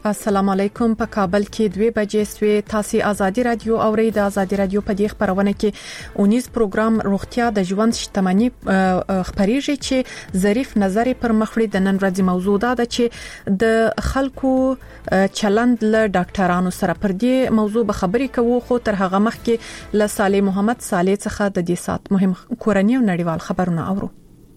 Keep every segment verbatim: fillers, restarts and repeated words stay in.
السلام علیکم. په کابل کې دوه بجې سوي. تاسو ازادي رادیو اورئ. د ازادي رادیو په دې خبرونه کې اونیز پروګرام روغتیا د ژوند شتمنۍ خبريږي چې ظریف نظر پر مخړې د نن ورځې موضوع ده چې د خلکو چلند له ډاکټرانو سره پر دې موضوع به خبرې کوو. خو تر هغه مخکې له صالح محمد صالح څخه د دې سات مهم کورنۍ او نړیوال خبرونه اورو.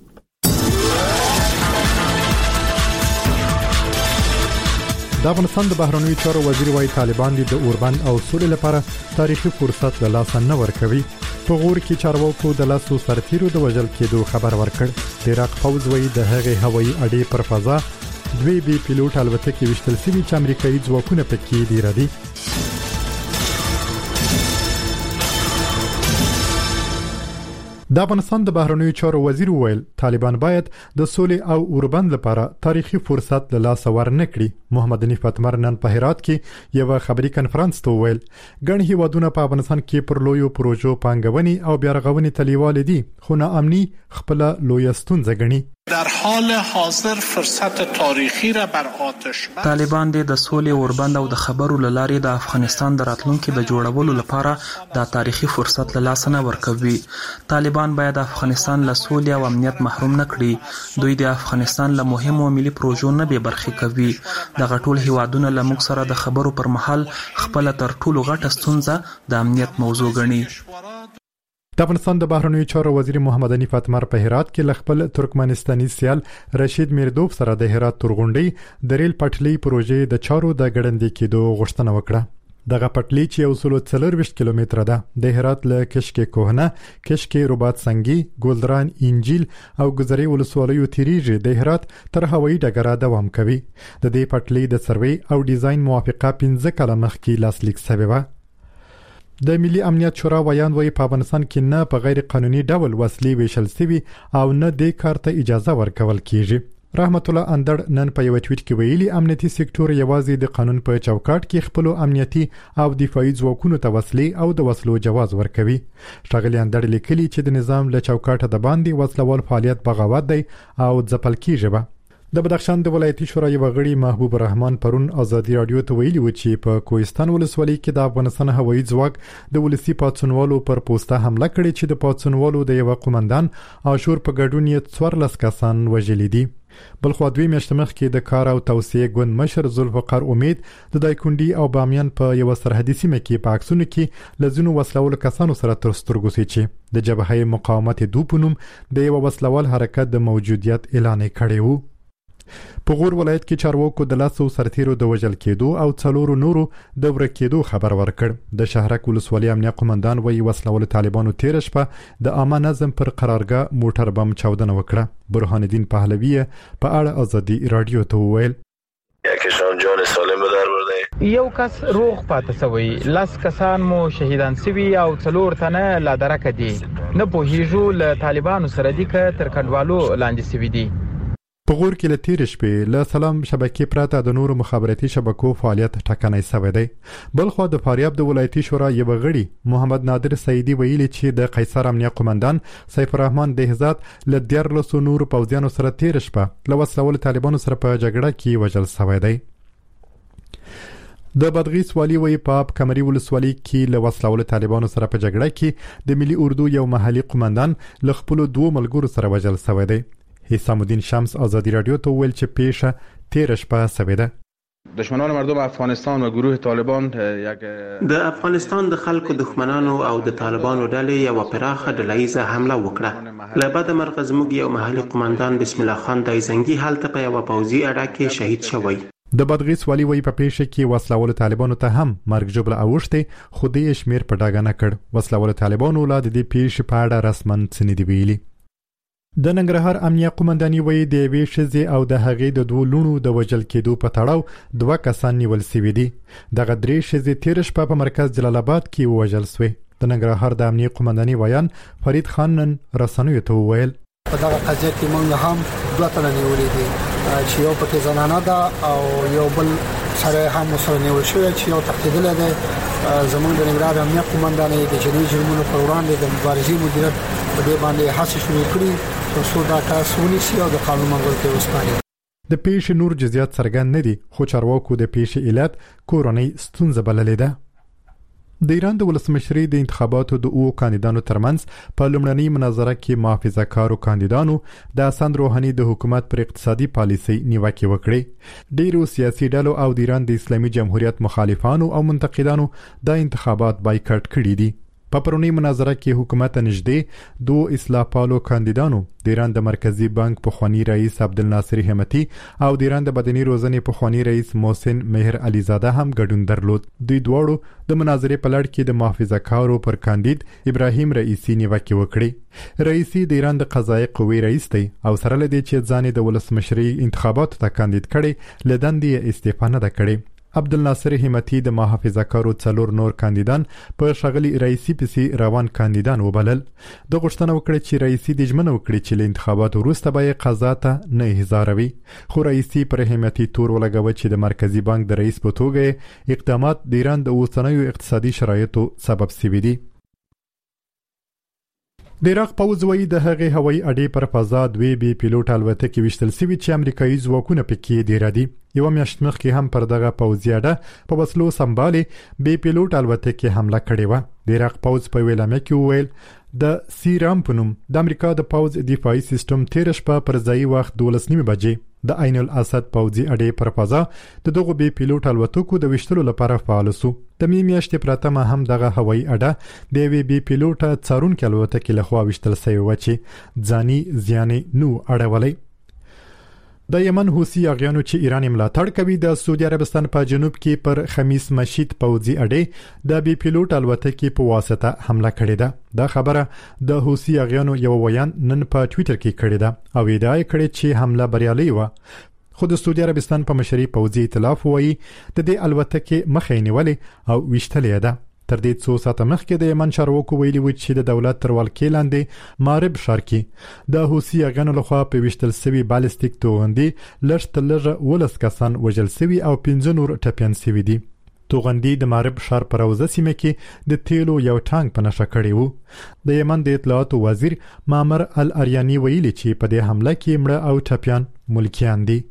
د افغانستان د بهرنیو چارو وزیر وايي طالبان د اوربند او سولې لپاره تاریخي فرصت له لاسه نه ورکوي. په غور کې چارواکو د لاسو سرتیرو د وژل کېدو خبر ورکړ. د عراق پوځ وايي د هغې هوایي اډې پر فضا دوی بي پیلوټ الوتکې وشتل سوي چې امریکایي ځواکونه پکې دي ردي. د افغانستان د بهرنیو چارو وزیر ویل طالبان باید د سولې او اوربند لپاره تاریخي فرصت له لاسه ورنکړي. محمد حنیف اتمر نن په هرات کې یو خبري کانفرنس ته ویل ګڼ هیوادونه په افغانستان کې پر لویو پروژو پانګونې او بیارغونې تلیوال دي خو نه امني خپل لوی ستونزه ګڼي. در حال حاضر فرصت تاریخی را بر آتش بس. طالبان د سولې اوربند او د خبرو لاري د افغانستان د راتلونکو د جوړولو لپاره د تاریخي فرصت له لاسه نه ورکوي. طالبان باید افغانستان له سولې او امنیت محروم نه کړي. دوی د افغانستان له مهمو ملي پروژو نه به برخه کوي. د غټول هیوادونو له موږ سره د خبرو پر مهال خپل تر ټولو غټه ستونزه د امنیت موضوع ګڼي. د افغانستان د بهرنیو چارو وزیر محمد حنیف اتمر په هرات کې ل خپل ترکمنستاني سیال رشید میردوف سره د هرات تورغونډي د ریل پټلۍ پروژې د چارو د ګړندې کېدو غوښتنه وکړه. دغه پټلۍ چې یو سل څلورویشت کیلومتره ده د هرات له کشک کوهنه، کشک رباط سنگي، ګلدران، انجیل او ګذري ولسوالیو تیریږي د هرات تر هوایي ډګر دوام کوي. د دې پټلۍ د سروې او ډیزاین موافقه پنځه کاله مخکې لاسلیک شوې و. د ملي امنیت شورا ویان وایي په افغانستان کې نه په غیر قانوني ډول وسلې ویشل سوي او نه د کار ته اجازه ورکول کیږي. رحمت الله اندړ نن په یو ټویټ کې ویلي امنیتي سکتور یوازې د قانون په چوکاټ کې خپل امنیتي او دفاعي ځواکونو ته وسلې او د وسلو جواز ورکوي. ښاغلي اندړ لیکلي چې د نظام له چوکاټه د باندې وسلوال فعالیت بغاوت دی او ځپل کیږي. د بدخشان د ولایتي شورا یو غړي محبوب الرحمن پرون ازادي رادیو ته ویلي و چې په کوهستان ولسوالۍ کې د افغانستان هوایي ځواک د ولسی پاتسونوالو پر پوسټه حمله کړې چې د پاتسونوالو د یو قومندان عاشور په ګډون یې څوارلس کسان وژلي دي. بل خو دوی میاشتې مخکې د کار او توسعې ګوند مشر ذوالفقار امید د دایکونډي او بامیان په یو سرحدي سیمه کې په عکسونو کې لزینو وسلوال کسانو سره تر سترګو سي چې د جبهه مقاومت دوپونم د یو وسلوال حرکت د موجودیت اعلان کړی وو. په غور ولایت کې چارواکو د لاسو سرتیرو د وژل کېدو او څلورو نورو د ورکېدو خبر ورکړ. د شهرک ولسوالۍ امنیه قومندان وایي وسلوال طالبانو تیر شپه د عامه نظم پر قرارګاه موټر بم چاودنه وکړه. برهان الدین پهلوی په اړه ازادي رادیو ته وویل یکیشان جان سالم به در برده. یو کس روغ پاتې شوی، لس کسان مو شهیدان شوي او څلور تنه لا درکه دي. نه پوهیږو له طالبانو سره دي که تر کنډوالو لاندې شوي دي. په غور کې له تیر شپې له سلام شبکې پراته د نورو مخابراتي شبکو فعالیت ټکنۍ شوی دی. بل خو د فاریاب د ولایتي شورا یو غړي محمد نادر سیدی ویلي چې د قیصر امنیه قومندان سیف الرحمن دهزاد له دیارلسو نورو پوځیانو سره تیر شپه له وسلوال طالبانو سره په جګړه کې وژل شوی دی. د بادغیس والی وی په کمري ولسوالۍ کې له وسلوال طالبانو سره په جګړه کې د ملي اردو یو محلي قومندان له خپل دوه ملګرو سره وژل شوی دی. حسام الدین شمس ازادي رادیو ته ویل چې پیښه تیر شپه شوې ده. دشمنان مردم افغانستان و گروه طالبان یک د افغانستان د خلکو دښمنانو او د طالبانو ډلې یو پراخه ډلهیزه حمله وکړه. له بده مرغه زموږ یو محلي قومندان بسم الله خان دایزنګي هلته په یو پوځي اډه کې شهید شوی. د بادغیس والی وی په پیښه کې وسلوال طالبانو ته هم مرګ جبله اوښته خو دې شمیر په ډاګه نه کړ. وسلوال طالبانو ولادت دې پیښه په اړه رسمن څه نه دی ویلي. د ننګرهار امنیه قومنداني وایي د یوې ښځې او د هغې د دوه لوڼو د وژل کېدو په تړاو دوه کسان نیول شوي دي. دغه درې ښځې تېره شپه په مرکز جلال آباد کې ووژل شوې. د ننګرهار د امنیه قومنداني ویان فرید خان نن رسنیو ته وویل په دغه قضیه کې موږ هم دوه تنه نیولې دي چې یو پکې زنانه ده او یو بل سره هم سره نیول شوی چې یو تقدیدل دی. زموږ د ننګرهار امنیه قومنداني د جنوي جرمونو پر وړاندې د مبارزې مدیریت په دې باندې هڅې شروع کړې ترڅو دا کار ونیسي او د قانون منګول کې وسپاري. د پیښې نور جزئیات څرګند نه دي، خو چارواکو د پیښې علت کورنۍ ستونزه بللې ده. د ایران د ولسمشرۍ د انتخاباتو د اوو کاندیدانو ترمنځ په لومړنۍ مناظره کې محافظه‌کارو کاندیدانو د حسن روحاني د حکومت پر اقتصادي پالیسۍ نیوکې وکړې. ډیرو سیاسي ډلو او د ایران د اسلامي جمهوریت مخالفانو او منتقدانو د انتخابات بایکاټ کړي دي. په پرونی مناظره کې حکومت نږدې دو اصلاح پالو کاندیدانو د ایران د مرکزی بانک پخوانی رئیس عبدالناصر همتی او د ایران د بدني روزنې پخوانی رئیس محسن مهر علیزاده هم ګډون درلود. دوی دواړو د مناظرې په لړ کې د محافظه‌کارو پر کاندید ابراهیم رئیسی نیوکه وکړه. رئیسی د ایران د قضایي قوې رئیس دی او سره لدی چې ځان د ولسمشرۍ انتخاباتو ته کاندید کړي لدندې استعفا نه کړي. عبدالناصر همتی د محافظه‌کارو څلور نور کاندیدان په شغلي رئیسی پسې روان کاندیدان وبلل. د غوښتنه وکړه چې رئیسی د ژمنه وکړي چې له انتخاباتو وروسته به قضا ته نه احضاروي، خو رئیسی پر همتی تور ولګاوه چې د مرکزی بانک د رئیس په توګه اقدامات د ایران د اوسنیو اقتصادي شرایطو سبب شوي دي. د عراق پوځ وایي د هغې هوایي اډې پر فضا دوی بي پیلوټ الوتکې وشتل سوي چې امریکایي ځواکونه پکې ډیر دي. یو میاشت مخکې هم پر دغه پوځي اډه په وسلو سمبالي بي پیلوټ الوتکې حمله کړې و. د عراق پوځ په ویلامه کې وویل د سیرام پنوم د امریکا د پوځ دفاعي سیستم تیر شپه پر ځای وخت دولس نیمه بجې د عین الاسد پوځي اډې پر فضا د دغه بي پیلوټ الوتکو د وشتلو لپاره فعال سو. د می میاشتې پراتمه هم دغه هوایي اډه د وی بي پیلوټ څارونکو الوتکې لخوا وشتل شوی و چې ځاني زیان نو اړولې. د یمن حوثي اغیانو چې ایران ملاتړ کوي د سعودي عربستان په جنوب کې پر خمیس مشید پوځي اډې د بي پیلوټ الوتکې په واسطه حمله کړې ده. دا خبره د حوثي اغیانو یو ویان نن په ټوئیټر کې کړې ده او ادعا کړې چې حمله بریالۍ و. خو د سعودي عربستان په مشري پوځي ائتلاف وایي د دې الوتکې مخې نیولې او وشتلې ده. تر دې څو ساعته مخکې د یمن چارواکو ویلي و چې د دولت تر ولکې لاندې مارب ښار کې د حوثي اغیانو لخوا په وشتل سوي بالستیک توغندي لږ تر لږه ولس کسان وژل سوي او پنځه نور ټپیان سوي دي. توغندي د مارب ښار په روزه سیمه کې د تیلو یو ټانک په نشه کړی و. د یمن د اطلاعاتو وزیر مامر الاریانی ویلي چې په دې حمله کې مړه او ټپیان ملکیان دي.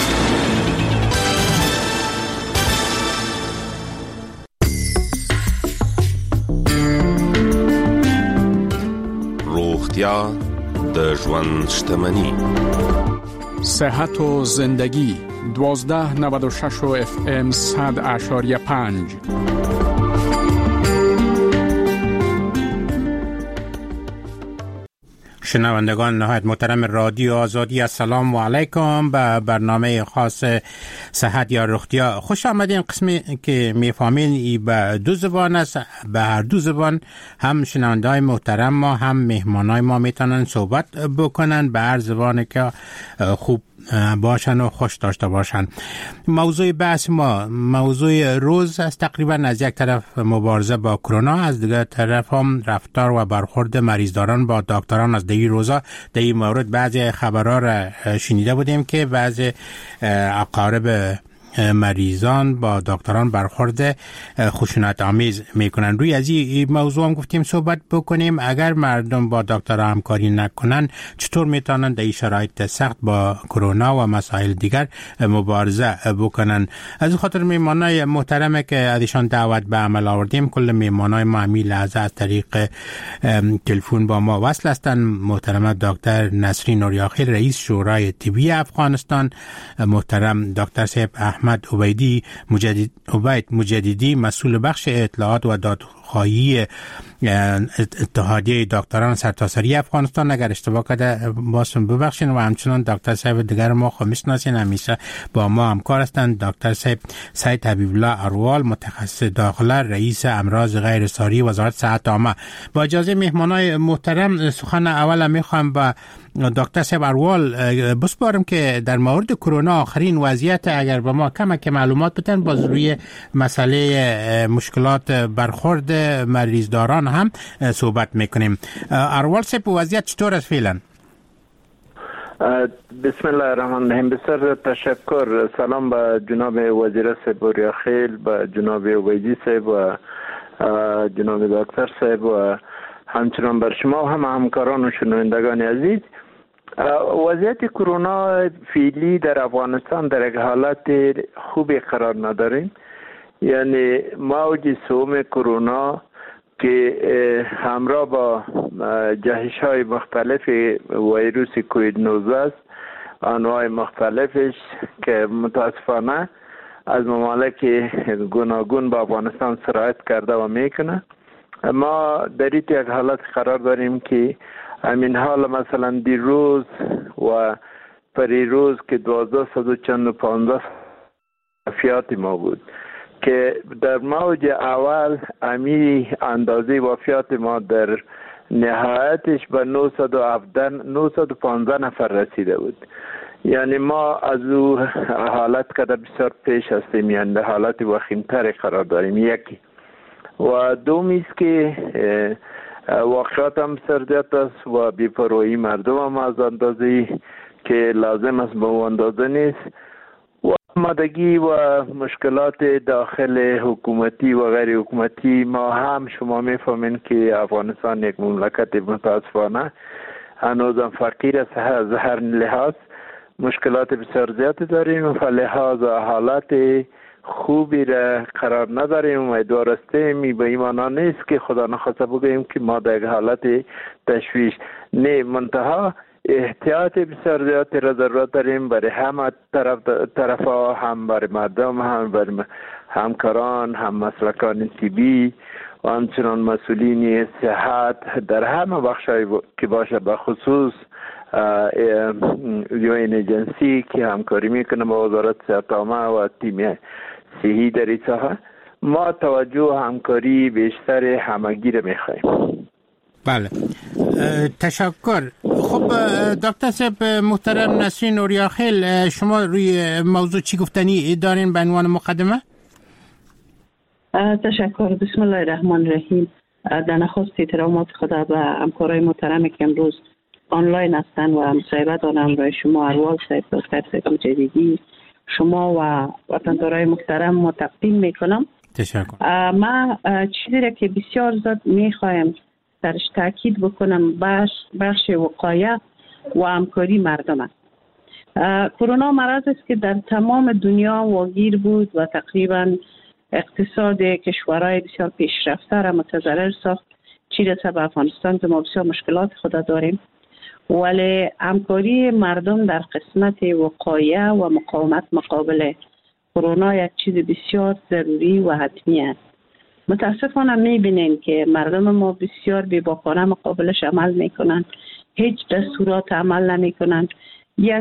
روغتیا د ژوند شتمنی. صحت و زندگی دوازده نود و شش و اف ام صد اشاریه پنج. شنوندگان نهایت محترم رادیو آزادی، السلام علیکم. به برنامه خاص صحت یا روغتیا خوش آمدین. قسمی که میفهمین به دو زبان است، به هر دو زبان هم شنونده‌های محترم ما هم مهمانای ما میتونن صحبت بکنن به هر زبانی که خوب باشن و خوش داشته باشن. موضوع بحث ما موضوع روز است. تقریبا از یک طرف مبارزه با کرونا، از دیگر طرف هم رفتار و برخورد مریضداران با دکتران. از دیگر روزا در این مورد بعضی خبرها را شنیده بودیم که بعضی اقارب مریضان با دکتران برخورد خشونت آمیز میکنن. روی از این موضوع هم گفتیم صحبت بکنیم. اگر مردم با دکتر همکاری نکنن چطور میتونن در این شرایط سخت با کرونا و مسائل دیگر مبارزه بکنن؟ از خاطر میمانای محترمه که ازشان دعوت به عمل آوردیم. کل میمانای ما همین لحظه از طریق تلفن با ما وصل هستند. محترم دکتر نسرین نوریاخیل رئیس شورای طبی افغانستان، محترم دکتر صاحب احمد عبیدی مجدد عبید مجددی مسئول بخش اطلاعات و دادخواهی اتحادیه دکتران سرتاسری افغانستان. اگر اشتباه کرده بازم ببخشید. و همچنان دکتر صاحب دیگر ما خو میشناسین، همیشه با ما همکار هستند. دکتر صاحب سید حبیب الله اروال متخصص داخله، رئیس امراض غیر ساری وزارت صحت عامه. با اجازه مهمانای محترم سخن اول میخوام با دکتر صاحب اروال بسپارم که در مورد کرونا آخرین وضعیت اگر به ما کم که معلومات بدن باز روی مسئله مشکلات برخورد مریضداران هم صحبت میکنیم. اروال صاحب وضعیت چطور است فعلا؟ بسم الله الرحمن الرحیم. بسیار تشکر. سلام به جناب وزیر صاحب نوریاخیل، به جناب عبیدی صاحب و جناب دکتر صاحب و همچنان بر شما و هم همکاران و شنوندگان عزیز. وضعیت کرونا فعلی در افغانستان در یک حالت خوبی قرار نداریم. یعنی موج سوم کرونا که همراه با جهش های مختلف ویروس کووید نوزده است، انواع مختلفش که متاسفانه از ممالک گوناگون با افغانستان سرایت کرده و میکنه. ما در یک حالت قرار داریم که همین حال مثلا دیروز و پریروز که دوازده صد و چند و پانزده وفیات ما بود که در موج اول امی اندازه وفیات ما در نهایتش به نهصد و پانزده نفر رسیده بود. یعنی ما از او حالت کده بسیار پیش هستیم، یعنی در حالت وخیمتر قرار داریم. یکی و دومی است که واقعات هم سردیت است و بی‌پروایی مردم هم از اندازه‌ای که لازم است به اون اندازه نیست و آمادگی و مشکلات داخل حکومتی و غیر حکومتی. ما هم شما میفهمین که افغانستان یک مملکت متاسفانه هنوزم فقیر است از هر لحاظ، مشکلات بسیار زیادی داریم و لحاظ حالات خوبی را قرار نداریم. امیدوار هستیم به ایمان نیست که خدا نخواسته بگوییم که ما در حالت تشویش نه، منتها احتیاط بسیار زیادی را ضرورت داریم برای همه طرف طرف ها، هم برای مردم، هم برای همکاران، هم مسلکان طبی و همچنان مسئولین صحت در همه بخشای که باشه، به خصوص یو این ایجنسی که همکاری میکنه با وزارت صحت عامه و تیم صحی در این ساحه. ما توجه و همکاری بیشتر همگی را میخوایم. بله، تشکر. خب دکتر صاحب محترم نسرین اوریاخیل، شما روی موضوع چی گفتنی دارین به عنوان مقدمه؟ تشکر. بسم الله الرحمن الرحیم. در نخست احترامات خدا به همکارای محترمی که امروز آنلاین هستند و مصاحبه دارم برای شما اروال صاحب، دکتر صاحب جدیدی، شما و وطندارای محترم ما تقدیم میکنم. تشکر. ما چیزی را که بسیار زیاد میخوایم درش تاکید بکنم بخش بخش وقایه و همکاری مردم است. کرونا مرض است که در تمام دنیا واگیر بود و تقریبا اقتصاد کشورهای بسیار پیشرفته را متضرر ساخت. چی رسه به افغانستان که ما بسیار مشکلات خود داریم، ولی همکاری مردم در قسمت وقایه و مقاومت مقابل کرونا یک چیز بسیار ضروری و حتمی است. متاسفانه میبینیم که مردم ما بسیار بی‌باکانه مقابلش عمل میکنند، هیچ دستورات عمل نمیکنند. یک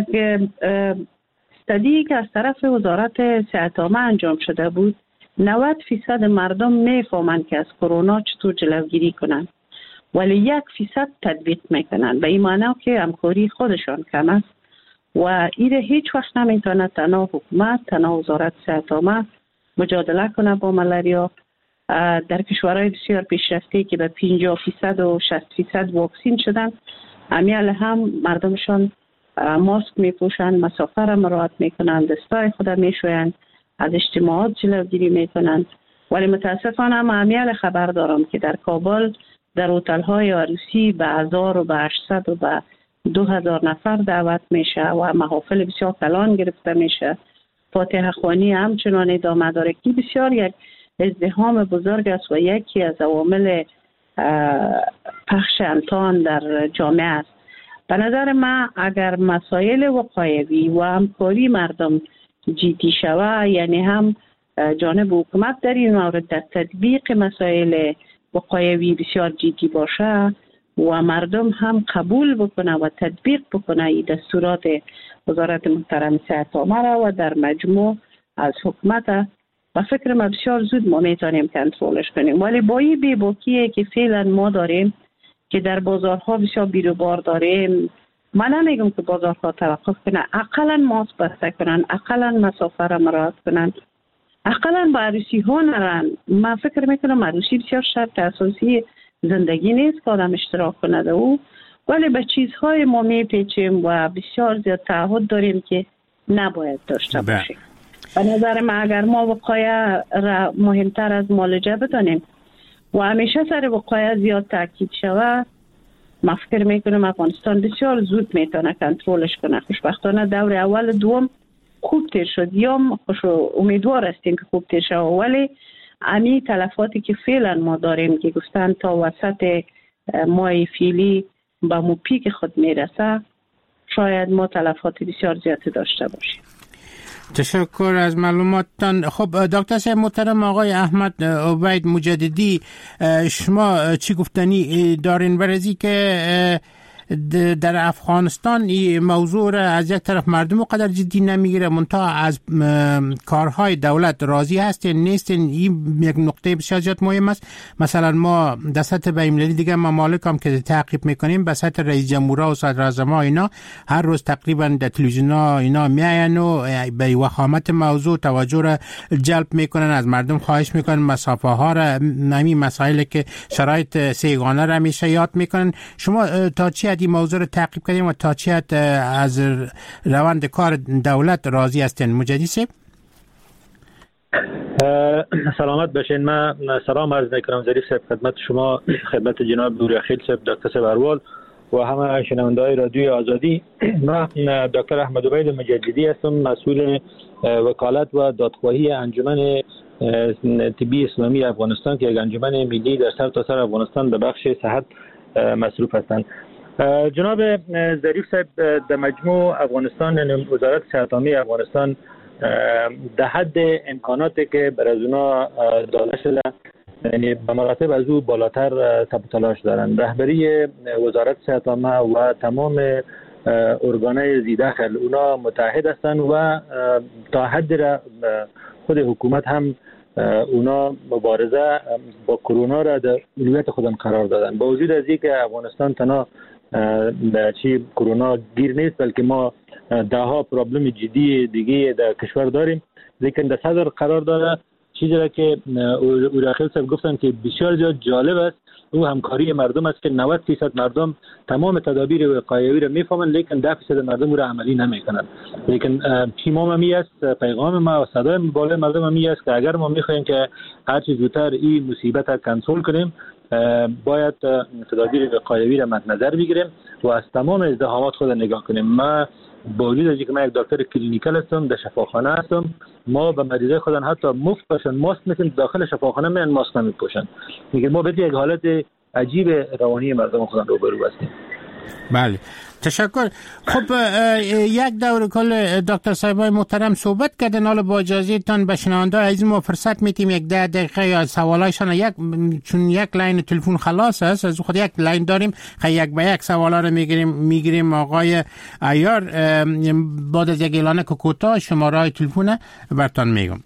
استادی که از طرف وزارت صحت عامه انجام شده بود، نود فیصد مردم میفهمند که از کرونا چطور جلوگیری کنند، ولی یک فیصد تطبیق میکنند. به این معنی که همکاری خودشان کم است و ایره هیچ وقت نمیتونه تنها حکومت، تنها وزارت صحت عامه مجادله کنه با ملاریا. در کشورهای بسیار پیشرفته که به پنجاه فیصد و شصت فیصد واکسین شدن، امیال هم مردمشان ماسک میپوشند، مسافه را مراعات میکنند، دستای خود میشویند، از اجتماعات جلوگیری میکنند. ولی متاسفانه من امیال خبر دارم که در کابل در هتل های عروسی به هزار و به هشتصد و به دو هزار نفر دعوت میشه و محافل بسیار کلان گرفته میشه. فاتحه خوانی همچنان ادامه داره که بسیار یک ازدحام بزرگ است و یکی از عوامل پخش امتحان در جامعه است. به نظر من اگر مسائل وقایوی و همکاری مردم جدی شود، یعنی هم جانب حکومت در این مورد در تطبیق مسائل وقایوی بسیار جدی باشه و مردم هم قبول بکنه و تطبیق بکنه این دستورات وزارت محترم صحت عامه را و در مجموع از حکومت، و فکر ما بسیار زود ما میتونیم کنترلش کنیم. ولی با این بی‌باکیه که فعلا ما داریم که در بازارها بسیار بیروبار داریم، من نمیگم که بازارها توقف کنن، اقلا ماسک بسته کنن، اقلا مسافه را مراعات کنن، اقلا با عروسی ها نرن. من فکر میکنم عروسی بسیار شرط اساسی زندگی نیست که آدم اشتراک کنه در او، ولی به چیزهای ما میپیچیم و بسیار زیاد تعهد داریم که نباید داشته باشیم. به نظر من اگر ما وقایه را مهمتر از معالجه بدانیم و همیشه سر وقایه زیاد تاکید شود، ما فکر میکنم افغانستان بسیار زود میتونه کنترلش کنه. خوشبختانه دور اول دوم خوب تیر شد، یا خوش امیدوار هستیم که خوب تیر شد، ولی امی تلفاتی که فعلا ما داریم که گفتن تا وسط ماه فیلی با مو پیک خود میرسه، شاید ما تلفات بسیار زیادی داشته باشیم. تشکر از معلوماتتان. خب دکتر صاحب محترم آقای احمد عبید مجددی، شما چی گفتنی دارین برای که در افغانستان این موضوع را از یک طرف مردم قدر جدی نمیگیره، منتها از کارهای دولت راضی هستین نیستین؟ این یک نقطه بسیار زیاد مهم است. مثلا ما در سطح بین‌المللی دیگه ممالک هم که تعقیب میکنیم به سطح رئیس جمهورها و صدر اعظم‌ها اینا هر روز تقریبا در تلویزیون‌ها اینا میاین و به وخامت موضوع توجه را جلب میکنن، از مردم خواهش میکنن مسافه ها را، همین مسائلی که شرایط سیگانه را میشه یاد میکنن. شما تا چی این موضوع رو تعقیب کردیم و تا چی از روند کار دولت راضی هستین؟ مجددی صاحب سلامت باشین. من سلام عرض میکنم ظریف صاحب خدمت شما، خدمت جناب نوریخیل صاحب، دکتر صاحب اروال و همه شنونده‌های رادیوی آزادی. من دکتر احمد عبید مجددی هستم، مسئول وکالت و دادخواهی انجمن طبی اسلامی افغانستان که یک انجمن ملی در سر تا سر افغانستان به بخش صحت مصروف هستند. جناب ظریف صاحب، در مجموع افغانستان، وزارت صحت عامه افغانستان در حد امکاناتی که بر از اونا داده شده، یعنی به مراتب از او بالاتر تب و تلاش دارند. رهبری وزارت صحت عامه و تمام ارگانهای زیداخل اونا متحد هستند و تا حد را خود حکومت هم اونا مبارزه با کرونا را در اولویت خودم قرار دادن. با وجود از اینکه افغانستان تنها در چی کرونا گیر نیست، بلکه ما ده ها پرابلم جدی دیگه در کشور داریم، لیکن در صدر قرار داره چیزی را که اوراخیل صاحب گفتن که بسیار زیاد جالب است، او همکاری مردم است که نود درصد مردم تمام تدابیر وقایوی را میفهمند، لیکن ده درصد مردم را عملی نمیکنند. لیکن پیغام می است، پیغام ما و صدای بالای مردم می است که اگر ما میخوایم که هر چیز زودتر این مصیبت را کنترل کنیم، باید تدابیر وقایوی را مد نظر بگیریم و از تمام ازدحامات خود نگاه کنیم. ما با وجود از اینکه من یک دکتر کلینیکال هستم، در شفاخانه هستم، ما به مریضای خودن حتی مفت باشن ماسک میتونیم داخل شفاخانه میان ماسک نمیپوشن. میگه ما به یک حالت عجیب روانی مردم خودن روبرو هستیم. بله، تشکر. خب یک دور کل دکتر صاحبای محترم صحبت کردن، حالا با اجازه تان به شنونده عزیز ما فرصت میتیم یک ده دقیقه یا سوالایشان، یک چون یک لاین تلفن خلاص است، از خود یک لاین داریم، خیلی یک به یک سوالا رو میگیریم میگیریم آقای عیار. بعد از یک اعلان کوتاه شماره تلفن براتون میگم.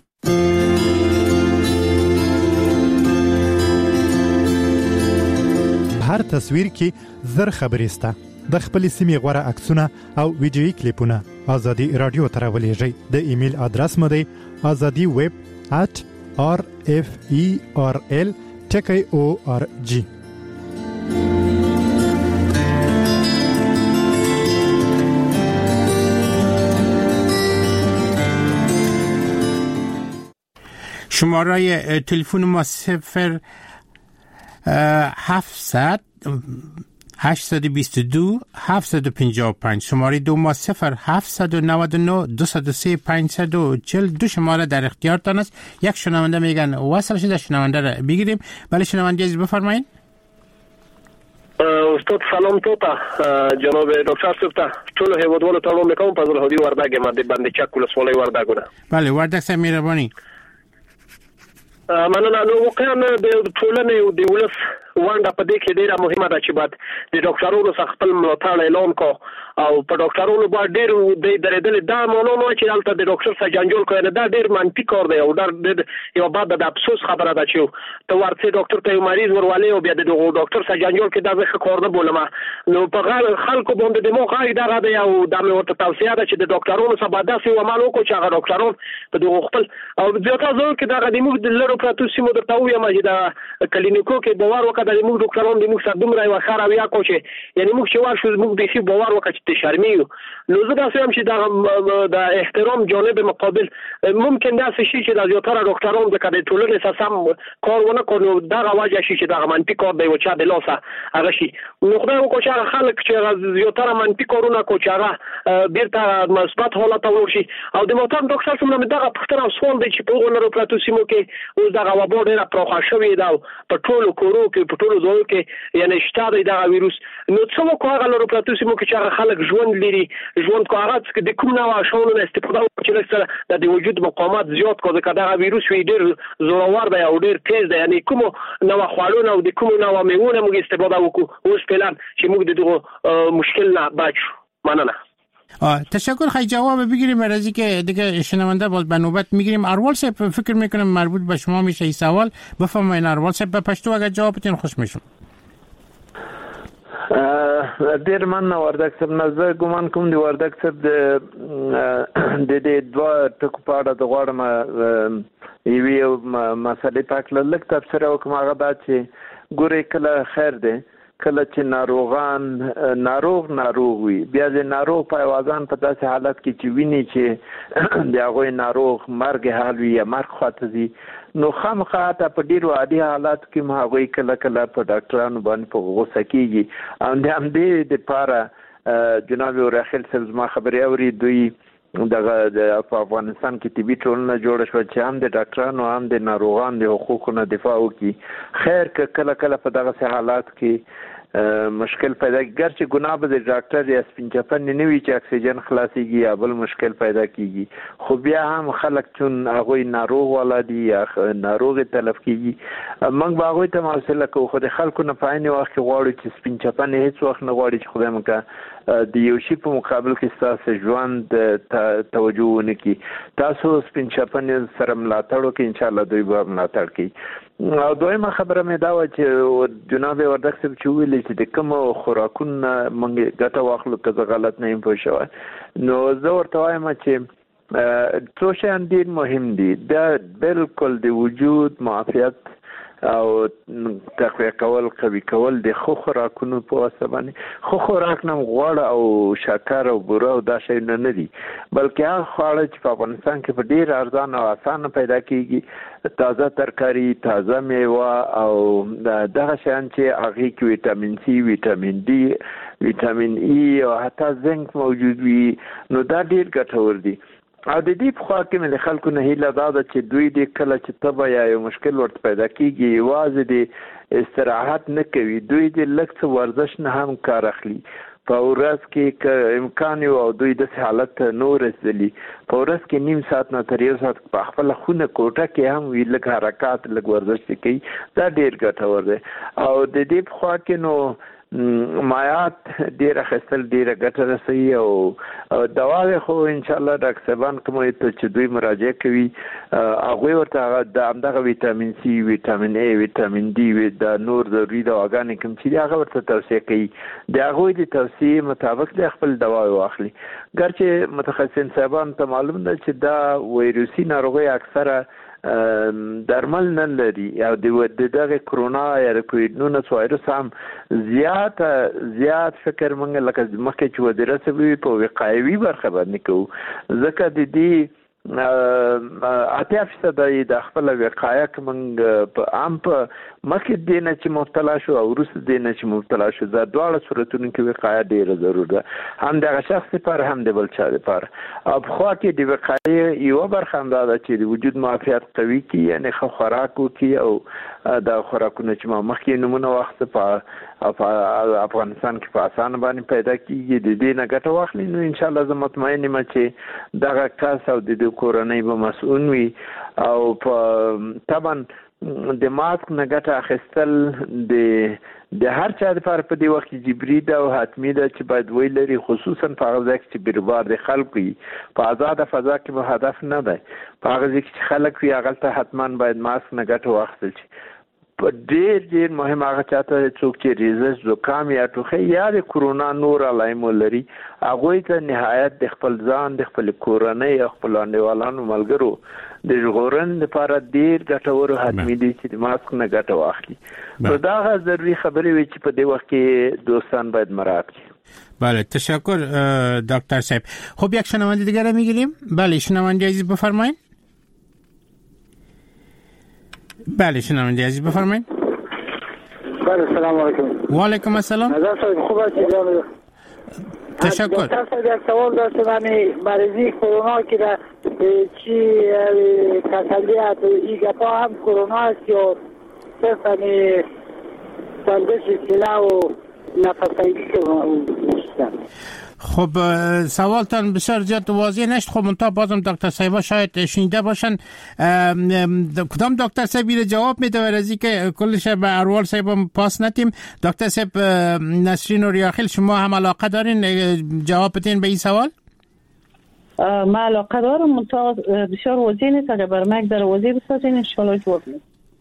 هر تصویر کې زر خبرې سته، د خپل سیمې غوره عکسونه او ویډیویي کلیپونه ازادي رادیو ته راولېږئ. د ایمیل ادرس مو دی azadi web at r f e r l ټکی او ار جی. شماره تلفن ما صفر هفتصد هشتصد و بیست و دو هفتصد و پنجاه و پنج، شماره دو ما صفر هفتصد و نود و نه دویست و سه پنجصد و چهل. دو شماره در اختیارتان است. یک شنونده میگن وصل شده، شنونده را بگیریم. بله شنونده عزیز بفرمایید. استاد سلام تو تا جناب دکتر صاحب ټول هیوادوالو ته سلام میکنم. فضل هادی وردګ مده بند چک ولسوالۍ وردګونه. بله وردګ صاحب مهرباني. مننه. نو واقعا د ټولنې او د ولس ونډه په دې کې ډیره مهمه ده چې بعد د ډاکټرونو څخه خپل ملاتړ اعلان کو او په ډاکټرونو باندې ډیر د درېدل دا مونږ چې دلته د ډاکټر سره جنجال کوي، دا ډیر منفي کار دی او دا یو بعد د افسوس خبره ده چې ته ورته ډاکټر ته مریض ورولې او بیا د ډاکټر سره جنجال کې دا ځکه کار نه بولم. نو په خلکو باندې د موخه دا غاډه او د مې ورته توصیه ده چې د ډاکټرونو سره باید داسې عمل وکړو چې هغه ډاکټرون په دغه خپل او زیاته ځو کې دا غدي موږ د لرو پراتو سیمو درته ویم چې دا کلینیکو کې باور وکړه د موږ ډاکټرانو د موږ سره دومره یو خار او یا کو چې یعنی موږ چې ورشو موږ به سي باور وکړو چې شرمېو. نو زه دا سم چې دا د احترام جانب مقابل ممکن دا شي چې د زیاتره ډاکټرانو د کډې ټولنې سره سم کار ونه کړو دا غواړي چې دا منفي کار دی او چې د لاسه هغه شي. نو خدای وکړي چې خلک چې زیاتره منفي کارونه کوي چې هغه بیرته مثبت حالت ورشي. او د محترم ډاکټر څخه دغه پښتنه سوال دی چې په غوړو پراتو سیمو کې اوس دغه وبا ډیره پروخه شوې ده او په ټولو کورو کې په ټولو ځایو کې یعنی شته دی دغه ویروس. نو څه وکړو هغه لرو پراتو سیمو کې چې خلک ژوند لري ژوند کارات کې د کوم نوع شاونو استفاده وکړي چې د وجود مقاومت زیات کوي که دغه ویروس وی ډیر زورور دی او ډیر تیز دی یعنی کوم نوع خوړونه او د کوم نوع میوونه موږ استفاده وکړو اوس فعلا چې موږ د دغه مشکل نه بچو. ممنونم. تشکر. خیلی جواب بگیریم مرزی که دیگه شنونده باز به نوبت میگیریم. اروال صاحب فکر میکنم مربوط به شما میشه این سوال. بفرمایید اروال صاحب به پشتو اگر جواب بدین خوش میشم. ډیر من وردک صاحب نظر ګمان کوم دی وردک صاحب د د دوه ټکو په اړه د غواړم یوه مسلې پاک لږ تفسیر وکم. هغه دا چې ګورې کله خیر دی کله چې ناروغان ناروغ ناروغ وي بیا د ناروغ په اوازان په داسې حالت کې چې ویني چې د هغه ناروغ مرګ حال وي یا مرګ خاطر دي نو خامخا ته په ډیرو عادي حالات کې مهاوی کله کله په ډاکټرانو باندې په غوسه کیږي. او د همدې د پاره جناب ورخیل صاحب ما خبرې اوري دوی دغه د افغانستان کې طبي ټولنه جوړه شو چې هم د ډاکټرانو هم د ناروغانو د حقوقو نه دفاع وکړي. خیر که کله کله په دغه حالات کې مشکل پیدا ګر چې ګناه به د ډاکټر یا سپینچپن نه وي چې اکسیجن خلاصيږي یا بل مشکل پیدا کیږي خو بیا هم خلک چون هغه ناروغ ولادي یا ناروغ تلف کیږي موږ به هغه ته موصله کوو. خو د خلکو نه پاینه وخت غواړي چې سپینچپن هیڅ وخت نه غواړي چې خدای مکه د یو شی په مقابل کې تاسو ژوند توجه ونکړي. تاسو سپینچپن سره ملاتړ وکړئ ان شاء الله دوی به ملاتړ کوي. او دویمه خبره مې دا و چې جناب وردک صاحب چې ویل چې د کوم خوراکونه موږ ګټه واخلو که زه غلط نه یم پوه شوی نو زه ورته وایم چې څو شیان ډېر مهم دي. دا بالکل د وجود معافیت او تقویه کول قوي کول د خو خوراکونو په واسطه باندې خو خوراک نه غوړ او شکر او بوره او دا شی نه نه دي بلکې هغه خواړه چې په افغانستان کې په ډیر ارزان او اسانه پیدا کیږي تازه ترکاری تازه میوه او دغه شیان چې هغه کې ویټامین سی ویټامین ډي ویټامین ای او حتی زنک موجود وي نو دا ډیر ګټور دي. او د دې په خوا کې مې د خلکو نه هیله دا ده چې دوی د کله چې تبه یا یو مشکل ورته پیدا کیږي یوازې د استراحت نه کوي دوی د لږ څه ورزش نه هم کار اخلي. په ورځ کې که امکان یو او دوی د حالت نور رسېدلي په ورځ کې نیم ساعت نه تر یو ساعت په خپل خونه کوټه کې هم وی لږ حرکات لږ ورزش کوي دا ډیر ګټور دی. او د دې په خوا کې نو مایات ډیره خستل ډیره ګټه رسوي او دواوې خو ان شاء الله ډاکټر صاحبان کوم ته چې دوی مراجعه کوي هغه ورته د همدغه ویټامین سی ویټامین ای ویټامین ډي د نور ضروري دواګانې کوم چې هغه ورته توصیه کوي د هغه د توصیه مطابق د خپل دوا واخلي. ګرچې متخصصین صاحبان ته معلوم ده چې دا وایروسي ناروغي اکثره درمل نه لري او د دغه کرونا یا د کووډ ناینټین وایرس هم زیات زیات فکر مونږ لکه مخکې چې وزیر صاحب په وقایوي برخه باندې کوو ځکه د دې اتیا فیصد د خپل وقایه کومنګ په عام په مخکې د نه چې مبتلا شو او وروسته د نه چې مبتلا شو دا دواړه صورتونو کې وقایه ډیره ضروري ده هم د شخص لپاره هم د بل چا لپاره. او په خوا کې د وقایه یو برخه هم ده چې د وجود معافیت قوي کی یعنی خو خوراک وکي او دا خوراکونه چې ما مخکې نمونه وخت په افغانستان کې په اسانه باندې پیدا کیږي د دې نه ګټه واخلي نو ان شاء الله زه مطمئن یم چې دغه کس او د کورنۍ به مسؤل وي او په طبعا د ماسک نه ګټه اخیستل د د هر چا لپاره په دې وخت کې جبري ده او حتمي ده چې باید وی لري خصوصا په هغه ځای کې چې بیروبار د خلکو وي په آزاده فضا کې به هدف نه دی په هغه ځای کې چې خلک وي هغلته حتما باید ماسک نه ګټه واخیستل شي. ډیر ډیر مهم هغه چاته څوک چې ریزش زکام یا ټوخی یا د کرونا نور علائم لري هغه ته نهایت د خپل ځان د خپل کورنۍ او خپل انډیوالانو ملګرو د ژغورن لپاره ډیر ګټور حتمی دي چې د ماسک نه ګټه واخلي. نو دا ضروري خبرې وي چې په دې وخت کې دوستان باید مراعات کړي. بله تشکر دکتر صاحب. خب یک شنونده دیگر رو میگیریم. بله شنونده عزیز بفرمایید. بله شنونده عزیز بفرمایید. بله سلام علیکم. و علیکم السلام. نظر صاحب خوب هستید؟ تشکر. دکتر صاحب یک سوال داشتم. من مریضی کرونا که در چی تسلیت این گپا هم کرونا است یا صرف همین سلبش سلا و نفسنگی که خب سوالتان بسیار زیاد واضح نشد. خب منتها بازم دکتر صاحب شاید شنیده باشن. کدام دکتر صاحب رو جواب میده و رازی که کلش به اروال صاحب پاس نتیم. دکتر صاحب نسرین و ریاخیل شما هم علاقه دارین جواب بدین به این سوال؟ ما علاقه دارم منتها بسیار واضح نیست. اگر برمک در واضح بسازین انشاءالله جواب میده.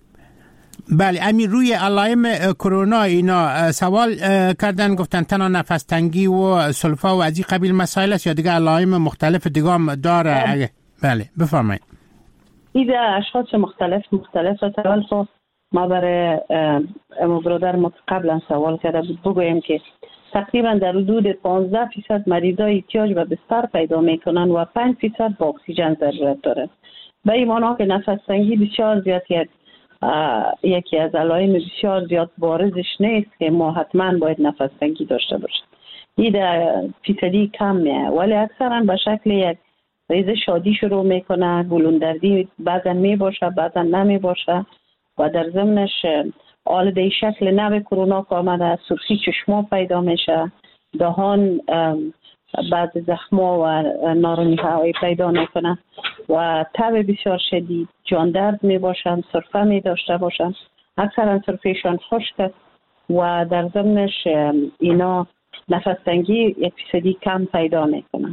بله امیر روی علائم کرونا اینا سوال کردن گفتن تنها نفس تنگی و سلفا و از این قبیل مسائل است یا دیگه علائم مختلف دیگه هم داره؟ بله بفرمایید. این اشخاص مختلف مختلف اول خب ما برای امو برادر ما قبلا سوال کرده بود بگویم که تقریبا در حدود پانزده فیصد مریضا احتیاج به بستر پیدا میکنن و پنج فیصد با اکسیژن ضرورت داره. به این معنی که نفس تنگی بسیار زیاد یکی از علائم بسیار زیاد بارزش نیست که ما حتما باید نفس تنگی داشته باشیم. این در فیصدی کم میه ولی اکثرا به شکل یک ریزش شادی شروع میکنه، گلوندردی بعضا میباشه بعضا نمیباشه و در ضمنش آلوده شکل نو کرونا که آمده سرخی چشما پیدا میشه، دهان بعض زخما و نارونی هایی پیدا میکنه و تب بسیار شدید، جان درد می باشن، سرفه می داشته باشن، اکثرا سرفهشان خشک است و در ضمنش اینا نفس تنگی یک فیصدی کم پیدا میکنن.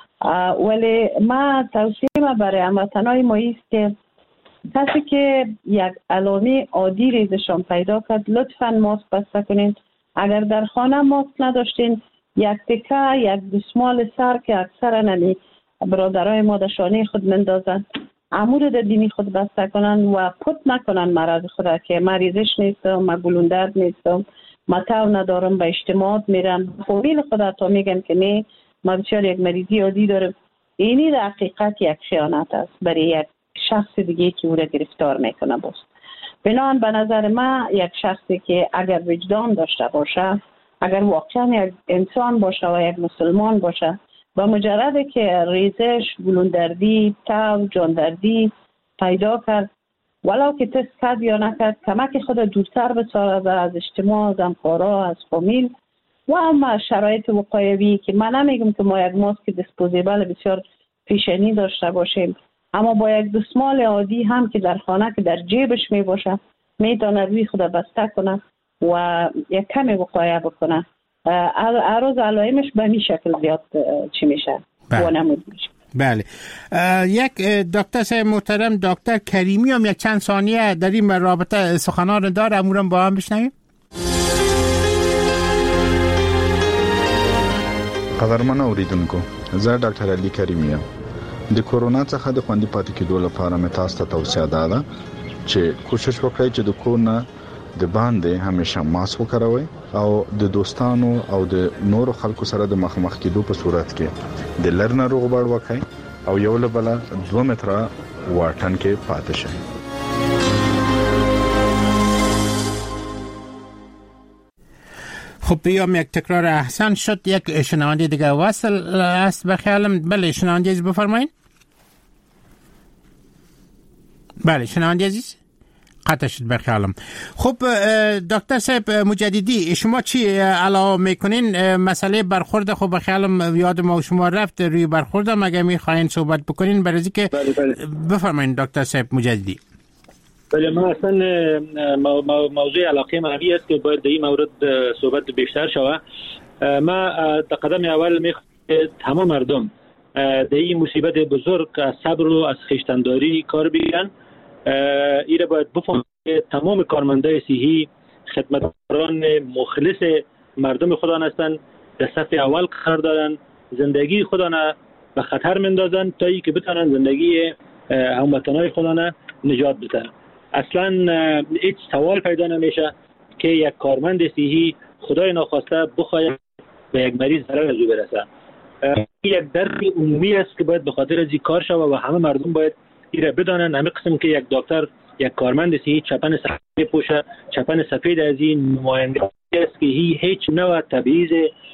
ولی ما توصیه برای هموطنای ما است که کسی که یک علامه عادی ریزشان پیدا کرد لطفاً ماسک بسته کنین. اگر در خانه ماسک نداشتین یک تکه یک دستمال سر که اکثرا نمی برادرای ما در شانه خود مندازن امور در دینی خود بسته کنن و پت نکنن مرض خود که مریضش نیستم، ما گلوندرد نیستم، ما تاو ندارم، به اجتماعات میرم فامیل خود تا میگن که نه ما بسیار یک مریضی عادی دارم. اینی در حقیقت یک خیانت است برای یک شخص دیگه که او را گرفتار میکنه. باز بنابراین به نظر من یک شخصی که اگر وجدان داشته باشه، اگر واقعا یک انسان باشه و یک مسلمان باشه با مجرد که ریزش، گلوندردی، تب، جاندردی پیدا کرد ولو که تست کرد یا نکرد کمک خود دورتر بسازد از اجتماع، از همکارا، از فامیل و اما شرایط وقایوی که من نمیگم که ما یک ماسک دیسپوزیبل بسیار پیشنی داشته باشیم اما با یک دستمال عادی هم که در خانه که در جیبش می باشه میتونه روی خود بسته کنه و یک کمی وقایه بکنه. عروض علائمش به این شکل زیاد چی میشه وانمود میشه. بله یک دکتر صاحب محترم دکتر کریمی هم یک چند ثانیه در این رابطه سخنان داره امورم با هم بشنویم. قدرمن اوریدونکو زه ډاکټر علي کریمی یم. د کورونا څخه د خوندي پاتې کېدو لپاره مې تاسو ته توصیه ده چې کوشش وکړئ چې د کورونه د باندې همیشه ماسک وکاروئ او د دوستانو او د نورو خلکو سره د مخامخ کېدو په صورت کې د لر نه روغبړ وکړئ او یو له بل دوه متره واټن کې پاتې شئ. خب بیام یک تکرار احسن شد. یک شنونده دیگه وصل است به خیالم. بله شنونده عزیز بفرمایید. بله شنونده عزیز قطع شد به خیالم. خب دکتر صاحب مجددی شما چی علاوه میکنین؟ مسئله برخورد خب به خیالم یاد ما و شما رفت روی برخورد مگه میخواین صحبت بکنین برای که بله بله. بفرمایین دکتر صاحب مجددی. بله ما اصلا موضوع علاقه من است که باید در این مورد صحبت بیشتر شود. ما در قدم اول میخوام تمام مردم در این مصیبت بزرگ از صبر و از خویشتنداری کار بگیرن ایره باید بفهمیم که تمام کارمندای صحی خدمتگاران مخلص مردم خودان هستند، در صف اول قرار دارن، زندگی خودان به خطر مندازن تا ای که بتونن زندگی هموطنای خودان نجات بدن. اصلا هیچ سوال پیدا نمیشه که یک کارمند صحی خدای ناخواسته بخواهد به یک مریض ضرر از او برسه. یک درد عمومی است که باید به خاطر از این کار شود و همه مردم باید ایره بدانن. همه قسم که یک دکتر یک کارمند صحی چپن سفید پوشه، چپن سفید از این نماینده است که هیچ نوع تبعیض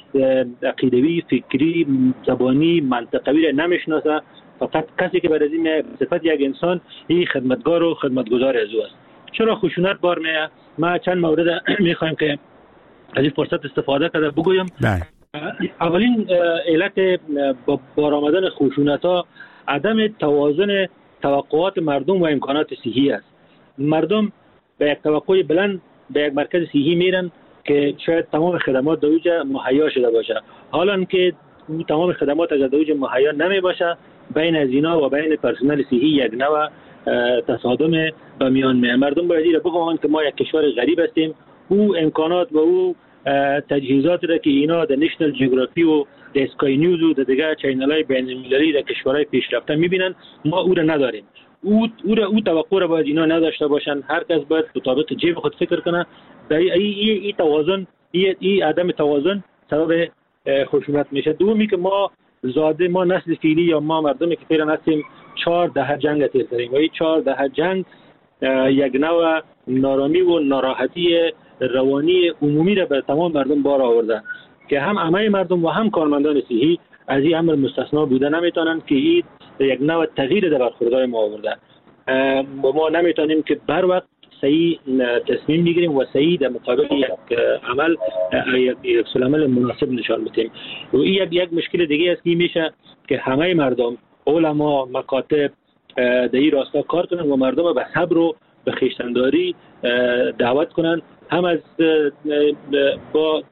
عقیدوی، فکری، زبانی، منطقوی را نمیشناسه. فقط کسی که بر از این صفت یک انسان این خدمتگار و خدمتگزار از او است. چرا خشونت بار میه؟ ما چند مورد میخوایم که از این فرصت استفاده کرده بگویم. اولین علت بار آمدن خشونت ها عدم توازن توقعات مردم و امکانات صحی است. مردم به یک توقع بلند به یک مرکز صحی میرن که شاید تمام خدمات در اونجا مهیا شده باشه، حالا که تمام خدمات از در اونجا مهیا نمی باشه، بین از اینا و بین پرسنل صحی یک نوع تصادم به میان میاد. مردم باید این را بفهمند که ما یک کشور غریب هستیم. او امکانات و او تجهیزات را که اینا در نشنل جیوگرافی و در اسکای نیوز و در دیگه چینل‌های بین‌المللی در کشورهای پیشرفته میبینن، ما او را نداریم. او او را او توقع را باید اینا نداشته باشن. هر کس باید مطابق جیب خود فکر کنه. در این ای توازن ای, ای عدم توازن سبب خشونت میشه. دومی که ما زاده ما نسل فیلی یا ما مردمی که فعلا هستیم چهار دهه جنگ تیر کردیم و این چهار دهه جنگ یک نوع نارامی و ناراحتی روانی عمومی را بر تمام مردم بار آورده که هم همه مردم و هم کارمندان صحی از این امر مستثنا بوده نمیتونن که این یک نوع تغییر در برخوردهای ما آورده. و ما نمیتونیم که بر وقت صحیح تصمیم میگیریم و صحیح در مطابق یک عمل یک سلامل مناسب نشان بدیم. و این یک یک مشکل دیگه است که میشه که همه مردم، علما، مکاتب در این راستا کار کنن و مردم به صبر و به خویشتنداری دعوت کنن، هم از با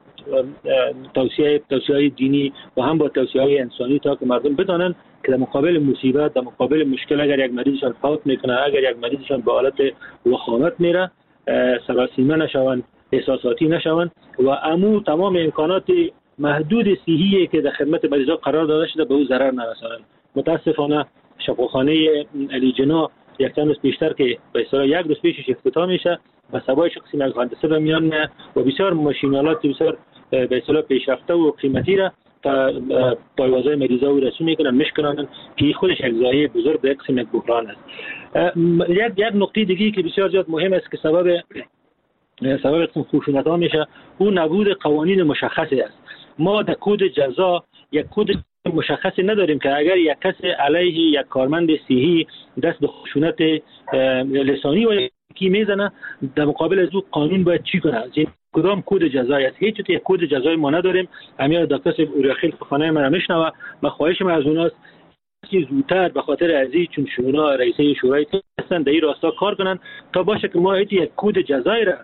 توصیه توصیه دینی و هم با توصیه انسانی، تا که مردم بدانن که در مقابل مصیبت، در مقابل مشکل، اگر یک مریضشان فوت میکنه، اگر یک مریضشان به حالت وخامت میره، سراسیمه نشون، احساساتی نشون و امو تمام امکانات محدود صحیحی که در خدمت مریضا قرار داده شده به او ضرر نرسانن. متاسفانه شفاخانه علی جنا یک چند روز بیشتر که به اصطلاح یک روز پیشش افتتاح میشه و سوای شخصی مهندسی به میان و بسیار ماشینالات بسیار به اصطلاح پیشرفته و قیمتی را تا پایوازهای مریضا و رسون میکنن میشکنن که خودش یک ضایعه بزرگ به قسم یک بحران است. یک یک نکته دیگه که بسیار زیاد مهم است که سبب سبب قسم خشونت ها میشه، اون نبود قوانین مشخصی است. ما در کد جزا یک کد مشخصی نداریم که اگر یک کس علیه یک کارمند صحی دست به خشونت لسانی و کی میزنه، در مقابل از او قانون باید چی کنه؟ کدام کد جزایی است؟ هیچ یک کد جزایی ما نداریم. امیر دکتر اوریاخیل خانه من میشنوه. من خواهش من از اوناست که زودتر به خاطر ازی چون شورا رئیسه شورای هستن در این راستا کار کنن تا باشه که ما هیچ یک کد جزایی را